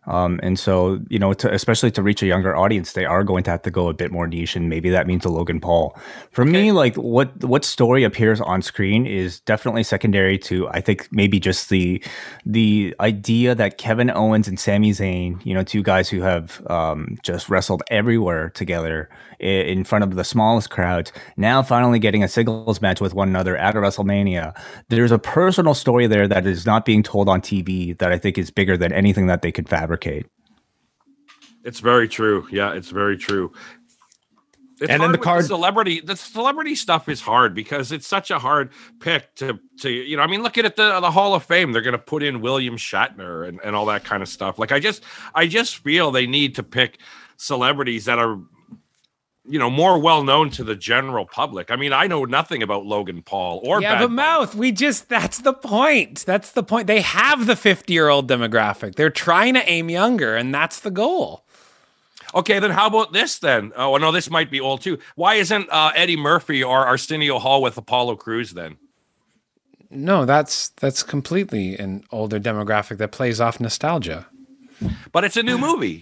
Um, and so, you know, to, especially to reach a younger audience, they are going to have to go a bit more niche, and maybe that means a Logan Paul. For okay. me, like what what story appears on screen is definitely secondary to, I think, maybe just the the idea that Kevin Owens and Sami Zayn, you know, two guys who have um, just wrestled everywhere together in front of the smallest crowds, now finally getting a singles match with one another at a WrestleMania. There's a personal story there that is not being told on T V that I think is bigger than anything that they could fabricate. It's very true. Yeah, it's very true. It's and then the card the celebrity, the celebrity stuff is hard because it's such a hard pick to, to you know, I mean, look at it, the, the Hall of Fame, they're going to put in William Shatner and, and all that kind of stuff. Like, I just, I just feel they need to pick celebrities that are, you know, more well-known to the general public. I mean, I know nothing about Logan Paul or yeah, Bad but Mouth, we just, that's the point. That's the point. They have the fifty-year-old demographic. They're trying to aim younger, and that's the goal. Okay, then how about this then? Oh, no, this might be old too. Why isn't uh, Eddie Murphy or Arsenio Hall with Apollo Crews then? No, that's that's completely an older demographic that plays off nostalgia. But it's a new movie.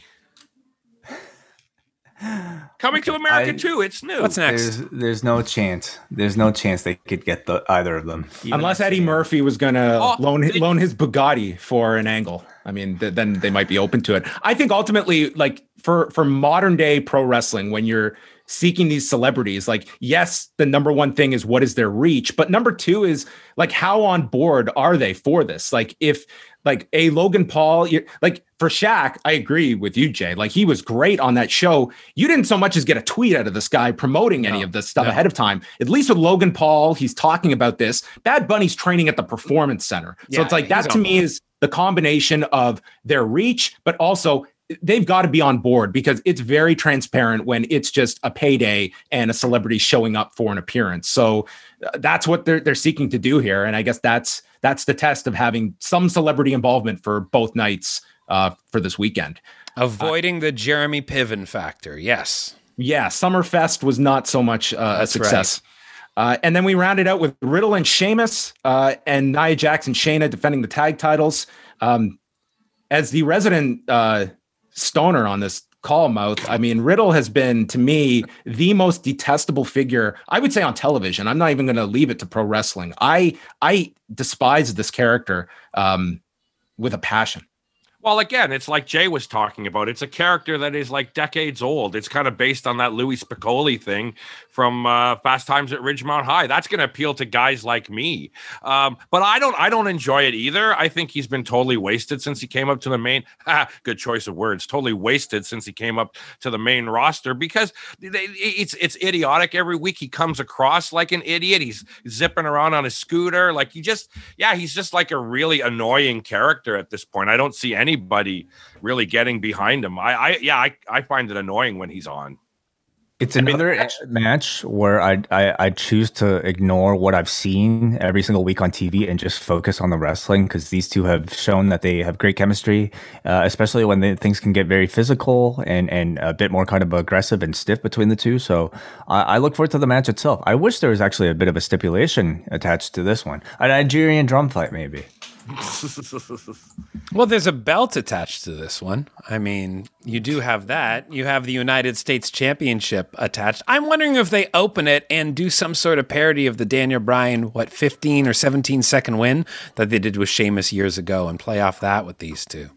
Coming okay, to America I, too. It's new. What's next? There's, there's no chance. There's no chance they could get the either of them. Unless Eddie Murphy was going to oh, loan his, loan his Bugatti for an angle. I mean, th- then they might be open to it. I think ultimately, like for for modern day pro wrestling, when you're seeking these celebrities, like, yes, the number one thing is what is their reach, but number two is like, how on board are they for this? Like, if like a Logan Paul, like for Shaq, I agree with you, Jay. Like, he was great on that show. You didn't so much as get a tweet out of this guy promoting any no, of this stuff no. ahead of time. At least with Logan Paul, he's talking about this. Bad Bunny's training at the Performance Center. So yeah, it's like, that to me is the combination of their reach, but also they've got to be on board because it's very transparent when it's just a payday and a celebrity showing up for an appearance. So uh, that's what they're they're seeking to do here. And I guess that's that's the test of having some celebrity involvement for both nights uh, for this weekend. Avoiding uh, the Jeremy Piven factor. Yes. Yeah. Summerfest was not so much uh, a success. Right. Uh, and then we rounded out with Riddle and Sheamus uh, and Nia Jax and Shayna defending the tag titles. Um, as the resident uh, stoner on this call, Mouth, I mean, Riddle has been, to me, the most detestable figure, I would say, on television. I'm not even going to leave it to pro wrestling. I I despise this character um, with a passion. Well, again, it's like Jay was talking about. It's a character that is like decades old. It's kind of based on that Louis Piccoli thing from uh, Fast Times at Ridgemont High. That's going to appeal to guys like me. Um, but I don't I don't enjoy it either. I think he's been totally wasted since he came up to the main. Ha, good choice of words. Totally wasted since he came up to the main roster because it's it's idiotic. Every week he comes across like an idiot. He's zipping around on his scooter. Like he just, yeah, he's just like a really annoying character at this point. I don't see any Anybody really getting behind him. I, I yeah, I, I find it annoying when he's on. It's another I mean, match where I, I I choose to ignore what I've seen every single week on T V and just focus on the wrestling because these two have shown that they have great chemistry, uh, especially when they, things can get very physical and, and a bit more kind of aggressive and stiff between the two. So I, I look forward to the match itself. I wish there was actually a bit of a stipulation attached to this one. A Nigerian drum fight, maybe. Well, there's a belt attached to this one. I mean, you do have that. You have the United States Championship attached. I'm wondering if they open it and do some sort of parody of the Daniel Bryan, what, fifteen or seventeen second win that they did with Sheamus years ago and play off that with these two.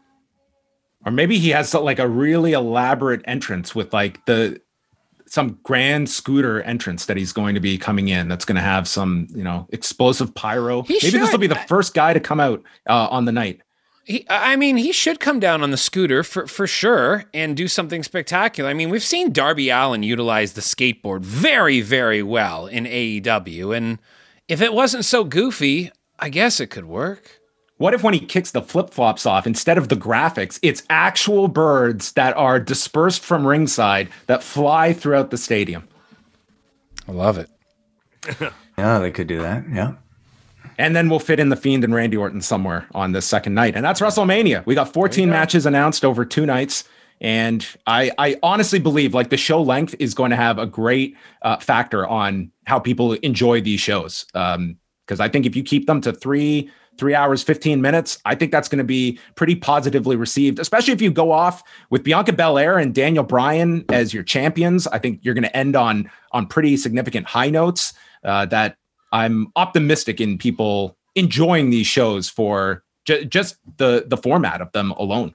Or maybe he has like a really elaborate entrance with like the some grand scooter entrance that he's going to be coming in. That's going to have some, you know, explosive pyro. He Maybe should. This will be the first guy to come out uh, on the night. He, I mean, he should come down on the scooter for, for sure and do something spectacular. I mean, we've seen Darby Allin utilize the skateboard very, very well in A E W. And if it wasn't so goofy, I guess it could work. What if when he kicks the flip-flops off, instead of the graphics, it's actual birds that are dispersed from ringside that fly throughout the stadium? I love it. Yeah, they could do that. Yeah. And then we'll fit in The Fiend and Randy Orton somewhere on this second night. And that's WrestleMania. We got fourteen matches announced over two nights. And I, I honestly believe like the show length is going to have a great uh, factor on how people enjoy these shows. Um, because I think if you keep them to three, three hours, fifteen minutes. I think that's going to be pretty positively received, especially if you go off with Bianca Belair and Daniel Bryan as your champions. I think you're going to end on, on pretty significant high notes uh, that I'm optimistic in people enjoying these shows for ju- just the, the format of them alone.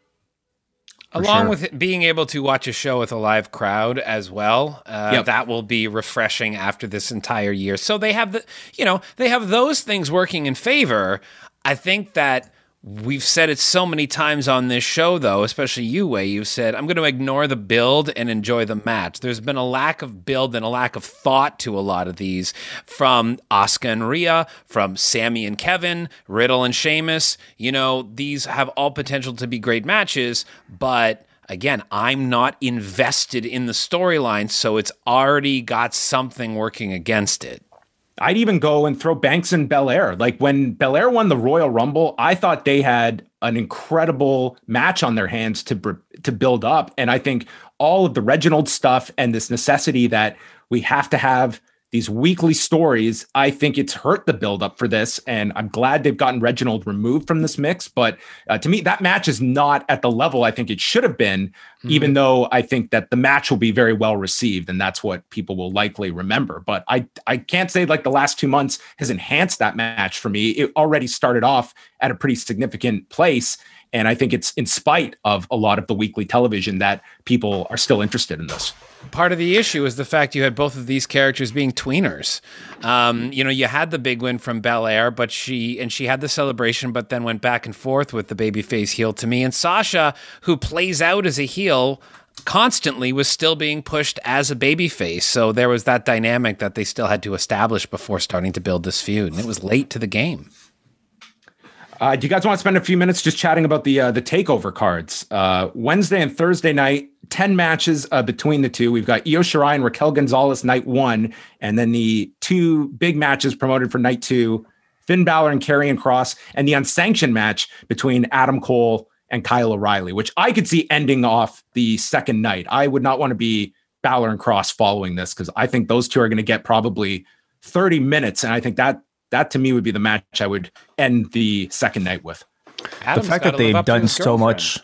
Along sure. with being able to watch a show with a live crowd as well, uh, Yep. that will be refreshing after this entire year. So they have the, you know, they have those things working in favor. I think that we've said it so many times on this show, though, especially you, Wei, you've said, I'm going to ignore the build and enjoy the match. There's been a lack of build and a lack of thought to a lot of these from Asuka and Rhea, from Sammy and Kevin, Riddle and Sheamus. You know, these have all potential to be great matches, but again, I'm not invested in the storyline, so it's already got something working against it. I'd even go and throw Banks and Belair. Like when Belair won the Royal Rumble, I thought they had an incredible match on their hands to to build up. And I think all of the Reginald stuff and this necessity that we have to have these weekly stories, I think it's hurt the buildup for this. And I'm glad they've gotten Reginald removed from this mix. But uh, to me, that match is not at the level I think it should have been, mm-hmm. even though I think that the match will be very well received. And that's what people will likely remember. But I, I can't say like the last two months has enhanced that match for me. It already started off at a pretty significant place. And I think it's in spite of a lot of the weekly television that people are still interested in this. Part of the issue is the fact you had both of these characters being tweeners. Um, you know, you had the big win from Belair, but she and she had the celebration, but then went back and forth with the babyface heel to me. And Sasha, who plays out as a heel constantly, was still being pushed as a babyface. So there was that dynamic that they still had to establish before starting to build this feud, and it was late to the game. Uh, do you guys want to spend a few minutes just chatting about the uh, the takeover cards? Uh, Wednesday and Thursday night, ten matches uh, between the two. We've got Io Shirai and Raquel Gonzalez night one, and then the two big matches promoted for night two, Finn Balor and Karrion Kross, and the unsanctioned match between Adam Cole and Kyle O'Reilly, which I could see ending off the second night. I would not want to be Balor and Kross following this because I think those two are going to get probably thirty minutes, and I think that That to me would be the match I would end the second night with. Adam's the fact gotta that live they've up to done his so girlfriend. much.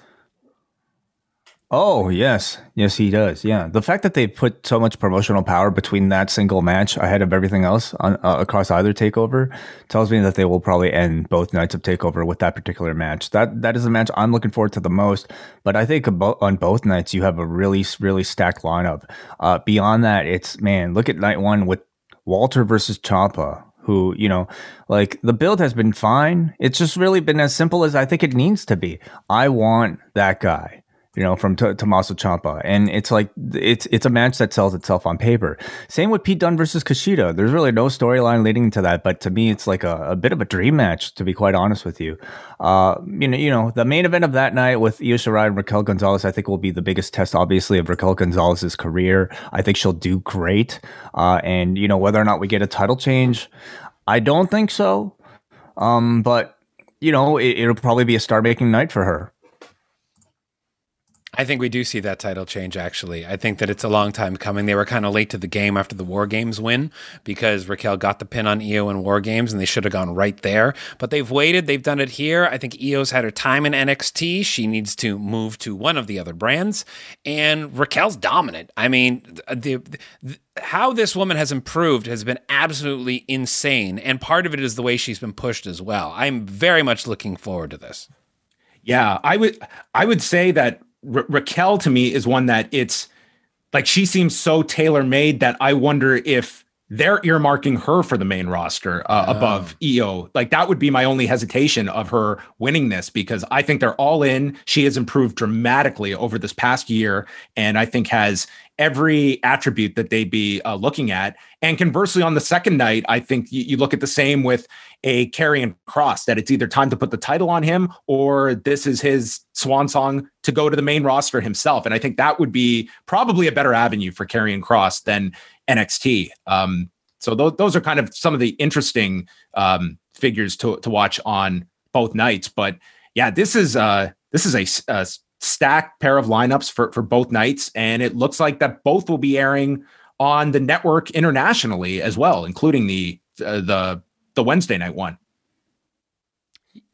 Oh, yes. Yes, he does. Yeah. The fact that they put so much promotional power between that single match ahead of everything else on, uh, across either takeover tells me that they will probably end both nights of takeover with that particular match. That That is a match I'm looking forward to the most. But I think about, on both nights, you have a really, really stacked lineup. Uh, beyond that, it's, man, look at night one with Walter versus Ciampa, who, you know, like the build has been fine. It's just really been as simple as I think it needs to be. I want that guy, you know, from T- Tommaso Ciampa. And it's like, it's it's a match that sells itself on paper. Same with Pete Dunne versus Kushida. There's really no storyline leading to that. But to me, it's like a, a bit of a dream match, to be quite honest with you. Uh, you know, you know, the main event of that night with Io Shirai and Raquel Gonzalez, I think will be the biggest test, obviously, of Raquel Gonzalez's career. I think she'll do great. Uh, and, you know, whether or not we get a title change, I don't think so. Um, but, you know, it, it'll probably be a star-making night for her. I think we do see that title change, actually. I think that it's a long time coming. They were kind of late to the game after the War Games win because Raquel got the pin on Io in War Games, and they should have gone right there. But they've waited. They've done it here. I think Io's had her time in N X T. She needs to move to one of the other brands. And Raquel's dominant. I mean, the, the how this woman has improved has been absolutely insane. And part of it is the way she's been pushed as well. I'm very much looking forward to this. Yeah, I would I would say that Ra- Raquel to me is one that it's like she seems so tailor-made that I wonder if they're earmarking her for the main roster uh, oh. above Io. Like that would be my only hesitation of her winning this because I think they're all in. She has improved dramatically over this past year and I think has every attribute that they'd be uh, looking at. And conversely, on the second night, I think you, you look at the same with a Karrion Kross, that it's either time to put the title on him or this is his swan song to go to the main roster himself. And I think that would be probably a better avenue for Karrion Kross than N X T. Um, so those, those are kind of some of the interesting um, figures to, to watch on both nights. But yeah, this is uh, this is a, a stacked pair of lineups for, for both nights. And it looks like that both will be airing on the network internationally as well, including the uh, the the Wednesday night one.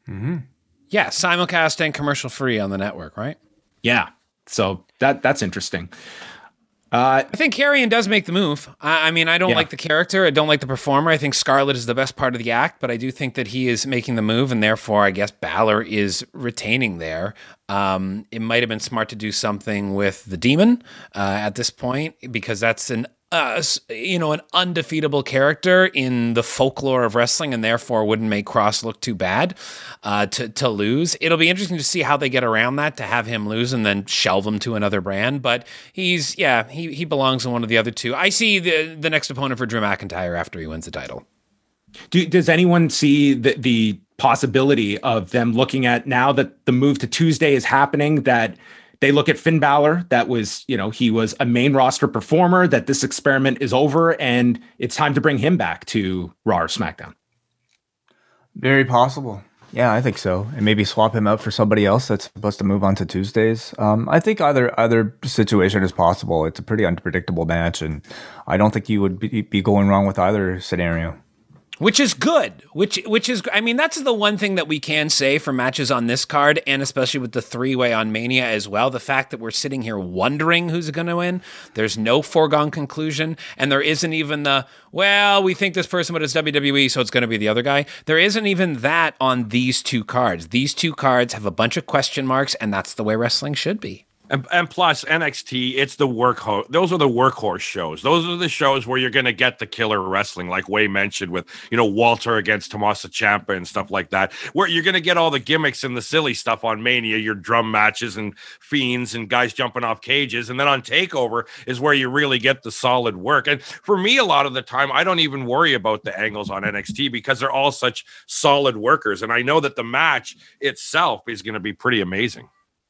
Mm-hmm. Yeah, simulcast and commercial free on the network, right? Yeah. So that that's interesting. Uh, I think Karrion does make the move. I, I mean, I don't yeah. like the character. I don't like the performer. I think Scarlett is the best part of the act, but I do think that he is making the move, and therefore, I guess Balor is retaining there. Um, it might have been smart to do something with the Demon uh, at this point, because that's an uh, you know, an undefeatable character in the folklore of wrestling, and therefore wouldn't make Cross look too bad uh, to to lose. It'll be interesting to see how they get around that, to have him lose and then shelve him to another brand. But he's yeah, he he belongs in one of the other two. I see the the next opponent for Drew McIntyre after he wins the title. Do, does anyone see the, the possibility of them looking at, now that the move to Tuesday is happening, that they look at Finn Balor, that was, you know, he was a main roster performer, that this experiment is over and it's time to bring him back to Raw or SmackDown? Very possible. Yeah, I think so. And maybe swap him out for somebody else that's supposed to move on to Tuesdays. Um, I think either either situation is possible. It's a pretty unpredictable match, and I don't think you would be, be going wrong with either scenario. Which is good, which which is, I mean, that's the one thing that we can say for matches on this card, and especially with the three-way on Mania as well, the fact that we're sitting here wondering who's going to win. There's no foregone conclusion, and there isn't even the, well, we think this person, but it's W W E, so it's going to be the other guy. There isn't even that on these two cards. These two cards have a bunch of question marks, and that's the way wrestling should be. And, and plus N X T, it's the workhorse. Those are the workhorse shows. Those are the shows where you're going to get the killer wrestling, like Way mentioned, with, you know, Walter against Tommaso Ciampa and stuff like that, where you're going to get all the gimmicks and the silly stuff on Mania, your drum matches and fiends and guys jumping off cages. And then on TakeOver is where you really get the solid work. And for me, a lot of the time, I don't even worry about the angles on N X T because they're all such solid workers. And I know that the match itself is going to be pretty amazing.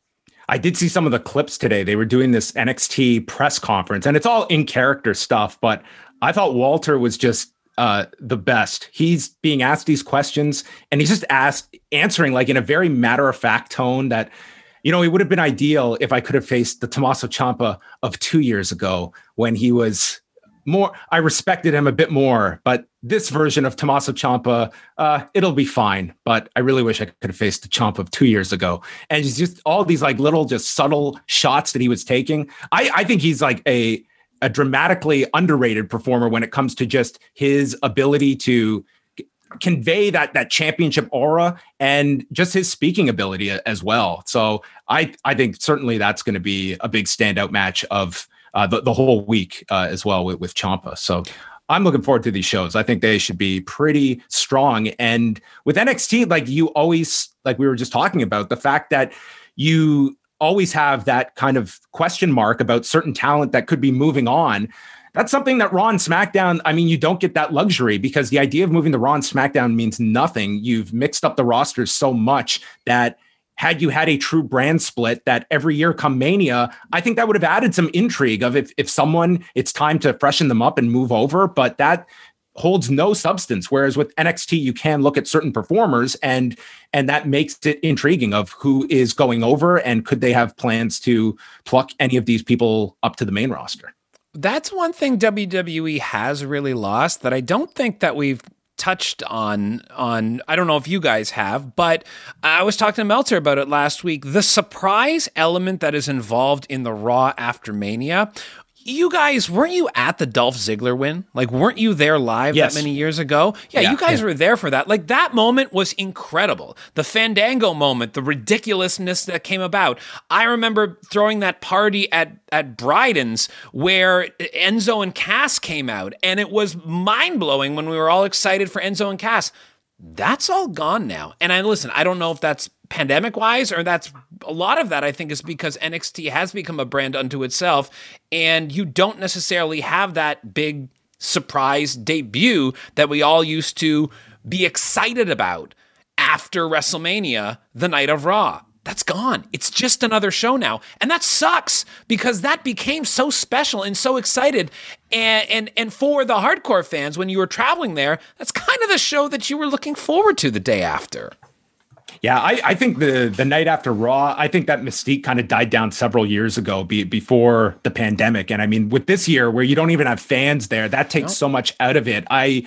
I did see some of the clips today. They were doing this N X T press conference, and it's all in character stuff, but I thought Walter was just uh, the best. He's being asked these questions, and he's just asked, answering like in a very matter-of-fact tone that, you know, it would have been ideal if I could have faced the Tommaso Ciampa of two years ago when he was more, I respected him a bit more, but this version of Tommaso Ciampa, uh, it'll be fine. But I really wish I could have faced the Ciampa of two years ago. And it's just all these like little, just subtle shots that he was taking. I, I think he's like a, a dramatically underrated performer when it comes to just his ability to convey that, that championship aura and just his speaking ability as well. So I, I think certainly that's going to be a big standout match of Uh, the, the whole week uh, as well with, with Ciampa. So I'm looking forward to these shows. I think they should be pretty strong. And with N X T, like you always, like we were just talking about, the fact that you always have that kind of question mark about certain talent that could be moving on. That's something that Raw and SmackDown, I mean, you don't get that luxury because the idea of moving the Raw and SmackDown means nothing. You've mixed up the rosters so much that had you had a true brand split that every year come Mania, I think that would have added some intrigue of if, if someone, it's time to freshen them up and move over, but that holds no substance. Whereas with N X T, you can look at certain performers and, and that makes it intriguing of who is going over and could they have plans to pluck any of these people up to the main roster. That's one thing W W E has really lost that I don't think that we've touched on, on, I don't know if you guys have, but I was talking to Meltzer about it last week. The surprise element that is involved in the Raw after Mania. You guys, weren't you at the Dolph Ziggler win? Like, weren't you there live yes. that many years ago? Yeah, yeah you guys yeah. were there for that. Like, that moment was incredible. The Fandango moment, the ridiculousness that came about. I remember throwing that party at, at Bryden's where Enzo and Cass came out, and it was mind-blowing when we were all excited for Enzo and Cass. That's all gone now. And I listen, I don't know if that's pandemic-wise or that's a lot of that, I think, is because N X T has become a brand unto itself, and you don't necessarily have that big surprise debut that we all used to be excited about after WrestleMania, the night of Raw. That's gone. It's just another show now. And that sucks because that became so special and so excited. And, and, and for the hardcore fans, when you were traveling there, that's kind of the show that you were looking forward to the day after. Yeah, I, I think the the night after Raw, I think that mystique kind of died down several years ago be, before the pandemic. And I mean, with this year where you don't even have fans there, that takes no. so much out of it. I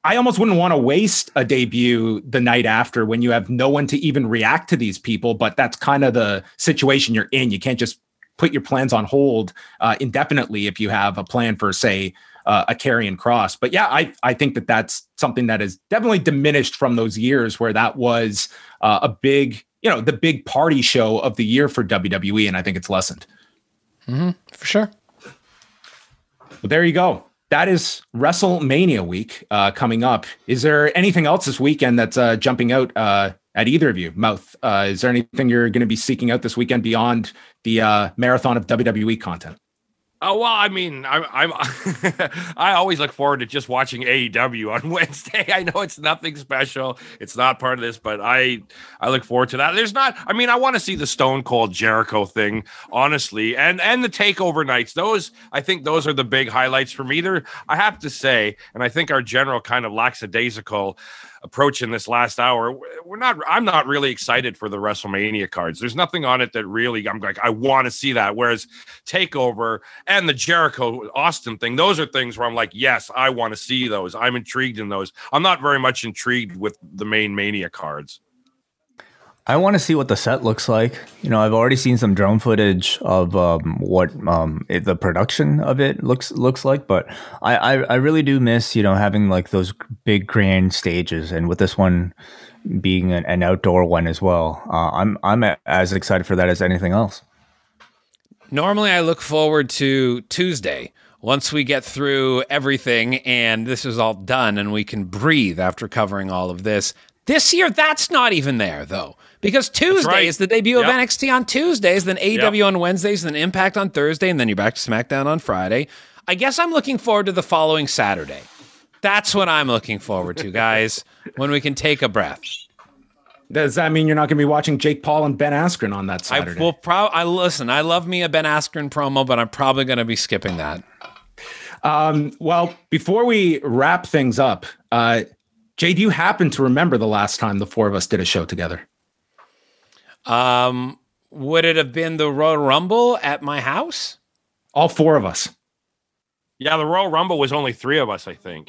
I almost wouldn't want to waste a debut the night after when you have no one to even react to these people, but that's kind of the situation you're in. You can't just put your plans on hold uh, indefinitely if you have a plan for, say, uh, a Karrion Kross. But yeah, I, I think that that's something that is definitely diminished from those years where that was uh, a big, you know, the big party show of the year for W W E. And I think it's lessened. Mm-hmm, for sure. But there you go. That is WrestleMania week uh, coming up. Is there anything else this weekend that's uh, jumping out uh, at either of you? Mouth, uh, is there anything you're going to be seeking out this weekend beyond the uh, marathon of W W E content? Oh, well, I mean, I'm, I'm I always look forward to just watching A E W on Wednesday. I know it's nothing special. It's not part of this, but I I look forward to that. There's not, I mean, I want to see the Stone Cold Jericho thing, honestly, and and the takeover nights. Those, I think those are the big highlights for me. There, I have to say, and I think our general kind of lackadaisical approach in this last hour, we're not, I'm not really excited for the WrestleMania cards. There's nothing on it that really, I'm like, I want to see that. Whereas TakeOver and the Jericho Austin thing, those are things where I'm like, yes, I want to see those. I'm intrigued in those. I'm not very much intrigued with the main Mania cards. I want to see what the set looks like. You know, I've already seen some drone footage of um, what um, it, the production of it looks looks like, but I, I, I really do miss, you know, having like those big grand stages, and with this one being an, an outdoor one as well. Uh, I'm I'm as excited for that as anything else. Normally, I look forward to Tuesday. Once we get through everything and this is all done and we can breathe after covering all of this. This year, that's not even there, though, because Tuesday right. is the debut yep. of N X T on Tuesdays, then A E W yep. on Wednesdays, then Impact on Thursday, and then you're back to SmackDown on Friday. I guess I'm looking forward to the following Saturday. That's what I'm looking forward to, guys, when we can take a breath. Does that mean you're not going to be watching Jake Paul and Ben Askren on that Saturday? I will pro- I listen, I love me a Ben Askren promo, but I'm probably going to be skipping that. Um, well, before we wrap things up, uh, Jay, do you happen to remember the last time the four of us did a show together? Um, would it have been the Royal Rumble at my house? All four of us. Yeah, the Royal Rumble was only three of us, I think.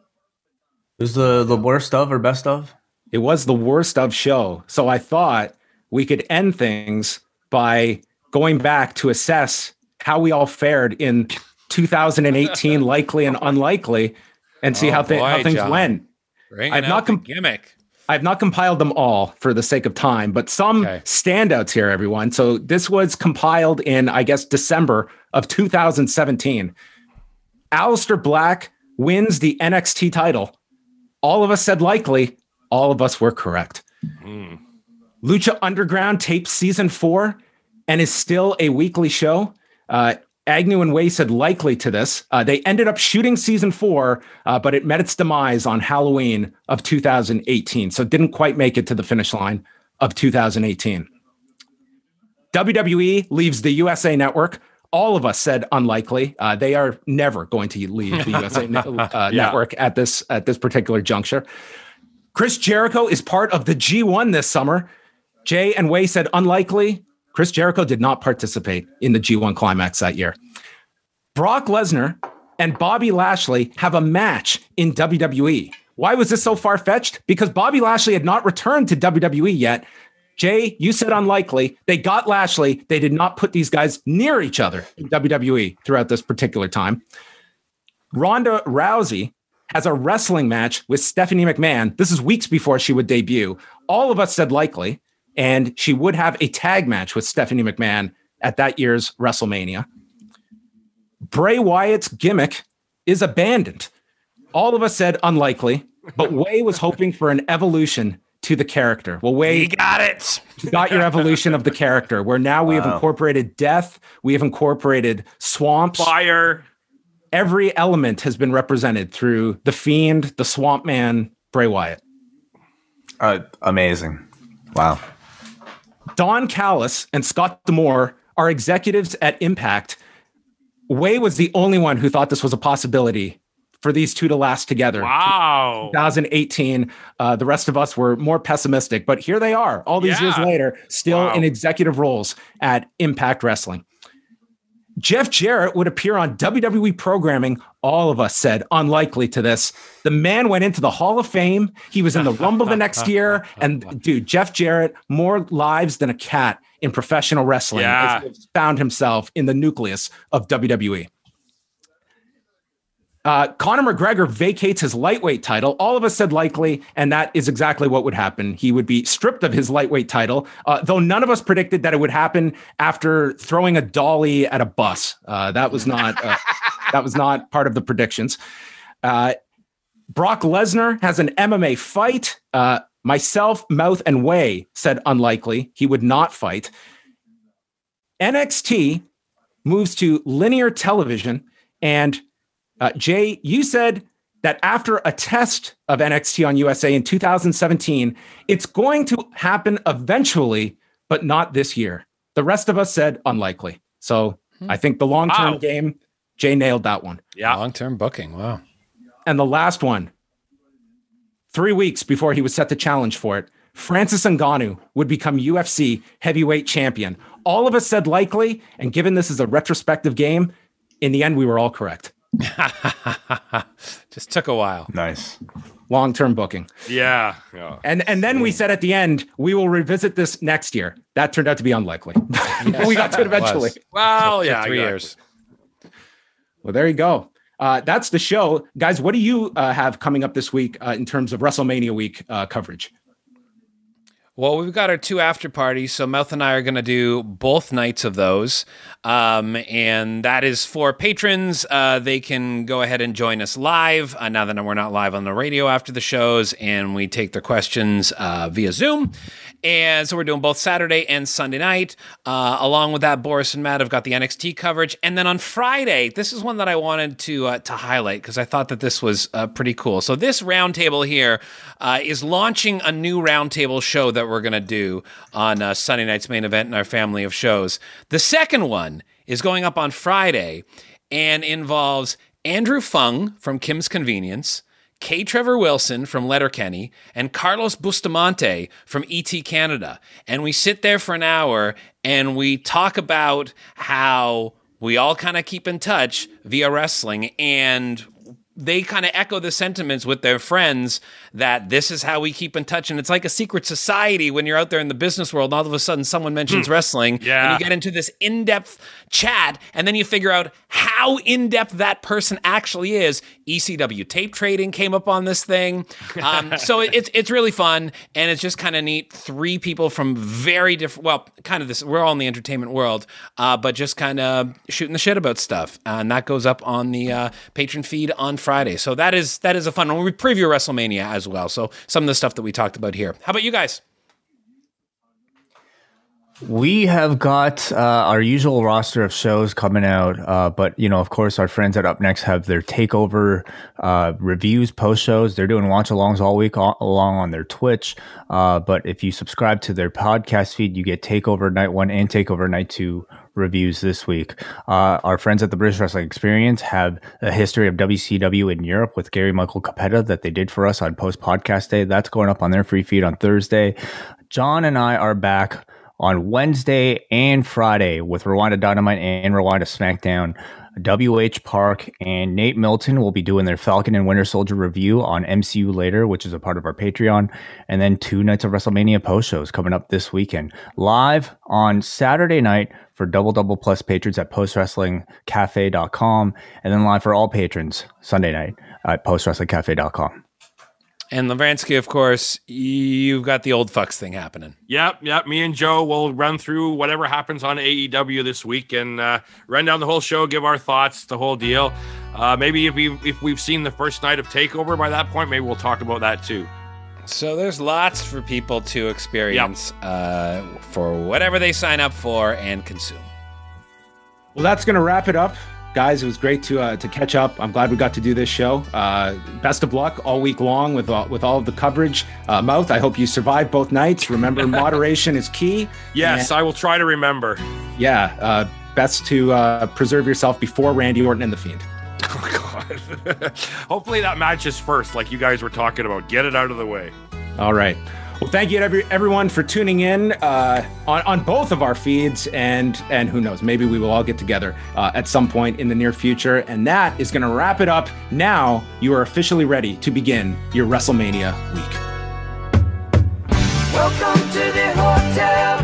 It was the, the worst of or best of? It was the worst of show. So I thought we could end things by going back to assess how we all fared in two thousand eighteen, likely and unlikely, and see oh, how, th- boy, how things John. went. Bring I've not com- gimmick. I've not compiled them all for the sake of time, but some okay. standouts here, everyone. So this was compiled in, I guess, December of two thousand seventeen. Aleister Black wins the N X T title. All of us said likely. All of us were correct. Mm. Lucha Underground tapes season four and is still a weekly show. Uh, Agnew and Way said likely to this. Uh, they ended up shooting season four, uh, but it met its demise on Halloween of two thousand eighteen. So it didn't quite make it to the finish line of two thousand eighteen. W W E leaves the U S A Network. All of us said unlikely. Uh, they are never going to leave the U S A uh, yeah. Network at this at this particular juncture. Chris Jericho is part of the G one this summer. Jay and Way said unlikely. Chris Jericho did not participate in the G one Climax that year. Brock Lesnar and Bobby Lashley have a match in W W E. Why was this so far-fetched? Because Bobby Lashley had not returned to W W E yet. Jay, you said unlikely. They got Lashley. They did not put these guys near each other in W W E throughout this particular time. Ronda Rousey has a wrestling match with Stephanie McMahon. This is weeks before she would debut. All of us said likely. And she would have a tag match with Stephanie McMahon at that year's WrestleMania. Bray Wyatt's gimmick is abandoned. All of us said unlikely, but Way was hoping for an evolution to the character. Well, Way you got it. You got your evolution of the character, where now we wow. have incorporated death, we have incorporated swamps, fire. Every element has been represented through the Fiend, the Swamp Man, Bray Wyatt. Uh, amazing. Wow. Don Callis and Scott D'Amore are executives at Impact. Way was the only one who thought this was a possibility for these two to last together. Wow. twenty eighteen. Uh, the rest of us were more pessimistic, but here they are, all these yeah. years later, still wow. in executive roles at Impact Wrestling. Jeff Jarrett would appear on W W E programming. All of us said unlikely to this. The man went into the Hall of Fame. He was in the Rumble the next year. And dude, Jeff Jarrett, more lives than a cat in professional wrestling, yeah. has found himself in the nucleus of W W E. Uh, Conor McGregor vacates his lightweight title. All of us said likely, and that is exactly what would happen. He would be stripped of his lightweight title, uh, though none of us predicted that it would happen after throwing a dolly at a bus. Uh, that was not uh, that was not part of the predictions. Uh, Brock Lesnar has an M M A fight. Uh, myself, Mouth, and Way said unlikely. He would not fight. N X T moves to linear television, and Uh, Jay, you said that after a test of N X T on U S A in two thousand seventeen, it's going to happen eventually, but not this year. The rest of us said unlikely. So hmm. I think the long-term wow. game, Jay nailed that one. Yeah. Long-term booking. Wow. And the last one, three weeks before he was set to challenge for it, Francis Ngannou would become U F C heavyweight champion. All of us said likely, and given this is a retrospective game, in the end, we were all correct. Just took a while. Nice. Long-term booking. Yeah. yeah. And and then we said at the end, we will revisit this next year. That turned out to be unlikely. We got to it eventually. It well, yeah. Three exactly. years. Well, there you go. Uh, that's the show. Guys, what do you uh, have coming up this week uh, in terms of WrestleMania week uh, coverage? Well, we've got our two after parties, so Mouth and I are going to do both nights of those, um, and that is for patrons. Uh, they can go ahead and join us live, uh, now that we're not live on the radio after the shows, and we take their questions uh, via Zoom. And so we're doing both Saturday and Sunday night. Uh, along with that, Boris and Matt have got the N X T coverage. And then on Friday, this is one that I wanted to uh, to highlight because I thought that this was uh, pretty cool. So this roundtable here uh, is launching a new roundtable show that we're going to do on uh, Sunday night's main event in our family of shows. The second one is going up on Friday and involves Andrew Fung from Kim's Convenience, K. Trevor Wilson from Letterkenny, and Carlos Bustamante from E T Canada. And we sit there for an hour and we talk about how we all kind of keep in touch via wrestling, and they kind of echo the sentiments with their friends that this is how we keep in touch. And it's like a secret society when you're out there in the business world, and all of a sudden someone mentions wrestling yeah. and you get into this in-depth chat, and then you figure out how in-depth that person actually is. E C W tape trading came up on this thing. Um, so it, it's it's really fun, and it's just kind of neat. Three people from very different, well, kind of this, we're all in the entertainment world, uh, but just kind of shooting the shit about stuff. Uh, and that goes up on the uh, patron feed on Friday. So that is that is a fun one. We preview WrestleMania as well. So some of the stuff that we talked about here. How about you guys? We have got uh, our usual roster of shows coming out, uh, but, you know, of course, our friends at Up Next have their takeover uh, reviews, post shows. They're doing watch alongs all week all, along on their Twitch. Uh, but if you subscribe to their podcast feed, you get takeover night one and takeover night two reviews this week. Uh, our friends at the British Wrestling Experience have a history of W C W in Europe with Gary Michael Capetta that they did for us on post podcast day. That's going up on their free feed on Thursday. John and I are back on Wednesday and Friday with Rwanda Dynamite and Rwanda SmackDown. W H Park and Nate Milton will be doing their Falcon and Winter Soldier review on M C U Later, which is a part of our Patreon. And then two nights of WrestleMania post shows coming up this weekend. Live on Saturday night for Double Double Plus patrons at post wrestling cafe dot com. And then live for all patrons Sunday night at post wrestling cafe dot com. And Lavansky, of course, you've got the old fucks thing happening. Yep, yep. Me and Joe will run through whatever happens on A E W this week and uh, run down the whole show, give our thoughts, the whole deal. Uh, maybe if we if we've seen the first night of Takeover by that point, maybe we'll talk about that too. So there's lots for people to experience yep. uh, for whatever they sign up for and consume. Well, that's going to wrap it up. Guys, it was great to uh, to catch up. I'm glad we got to do this show. Uh, best of luck all week long with all, with all of the coverage. Uh, Mouth, I hope you survive both nights. Remember, moderation is key. Yes, and, I will try to remember. Yeah, uh, best to uh, preserve yourself before Randy Orton and The Fiend. Oh, God. Hopefully that match is first, like you guys were talking about. Get it out of the way. All right. Well, thank you to every, everyone for tuning in uh, on, on both of our feeds. And and who knows, maybe we will all get together uh, at some point in the near future. And that is going to wrap it up. Now you are officially ready to begin your WrestleMania week. Welcome to the hotel.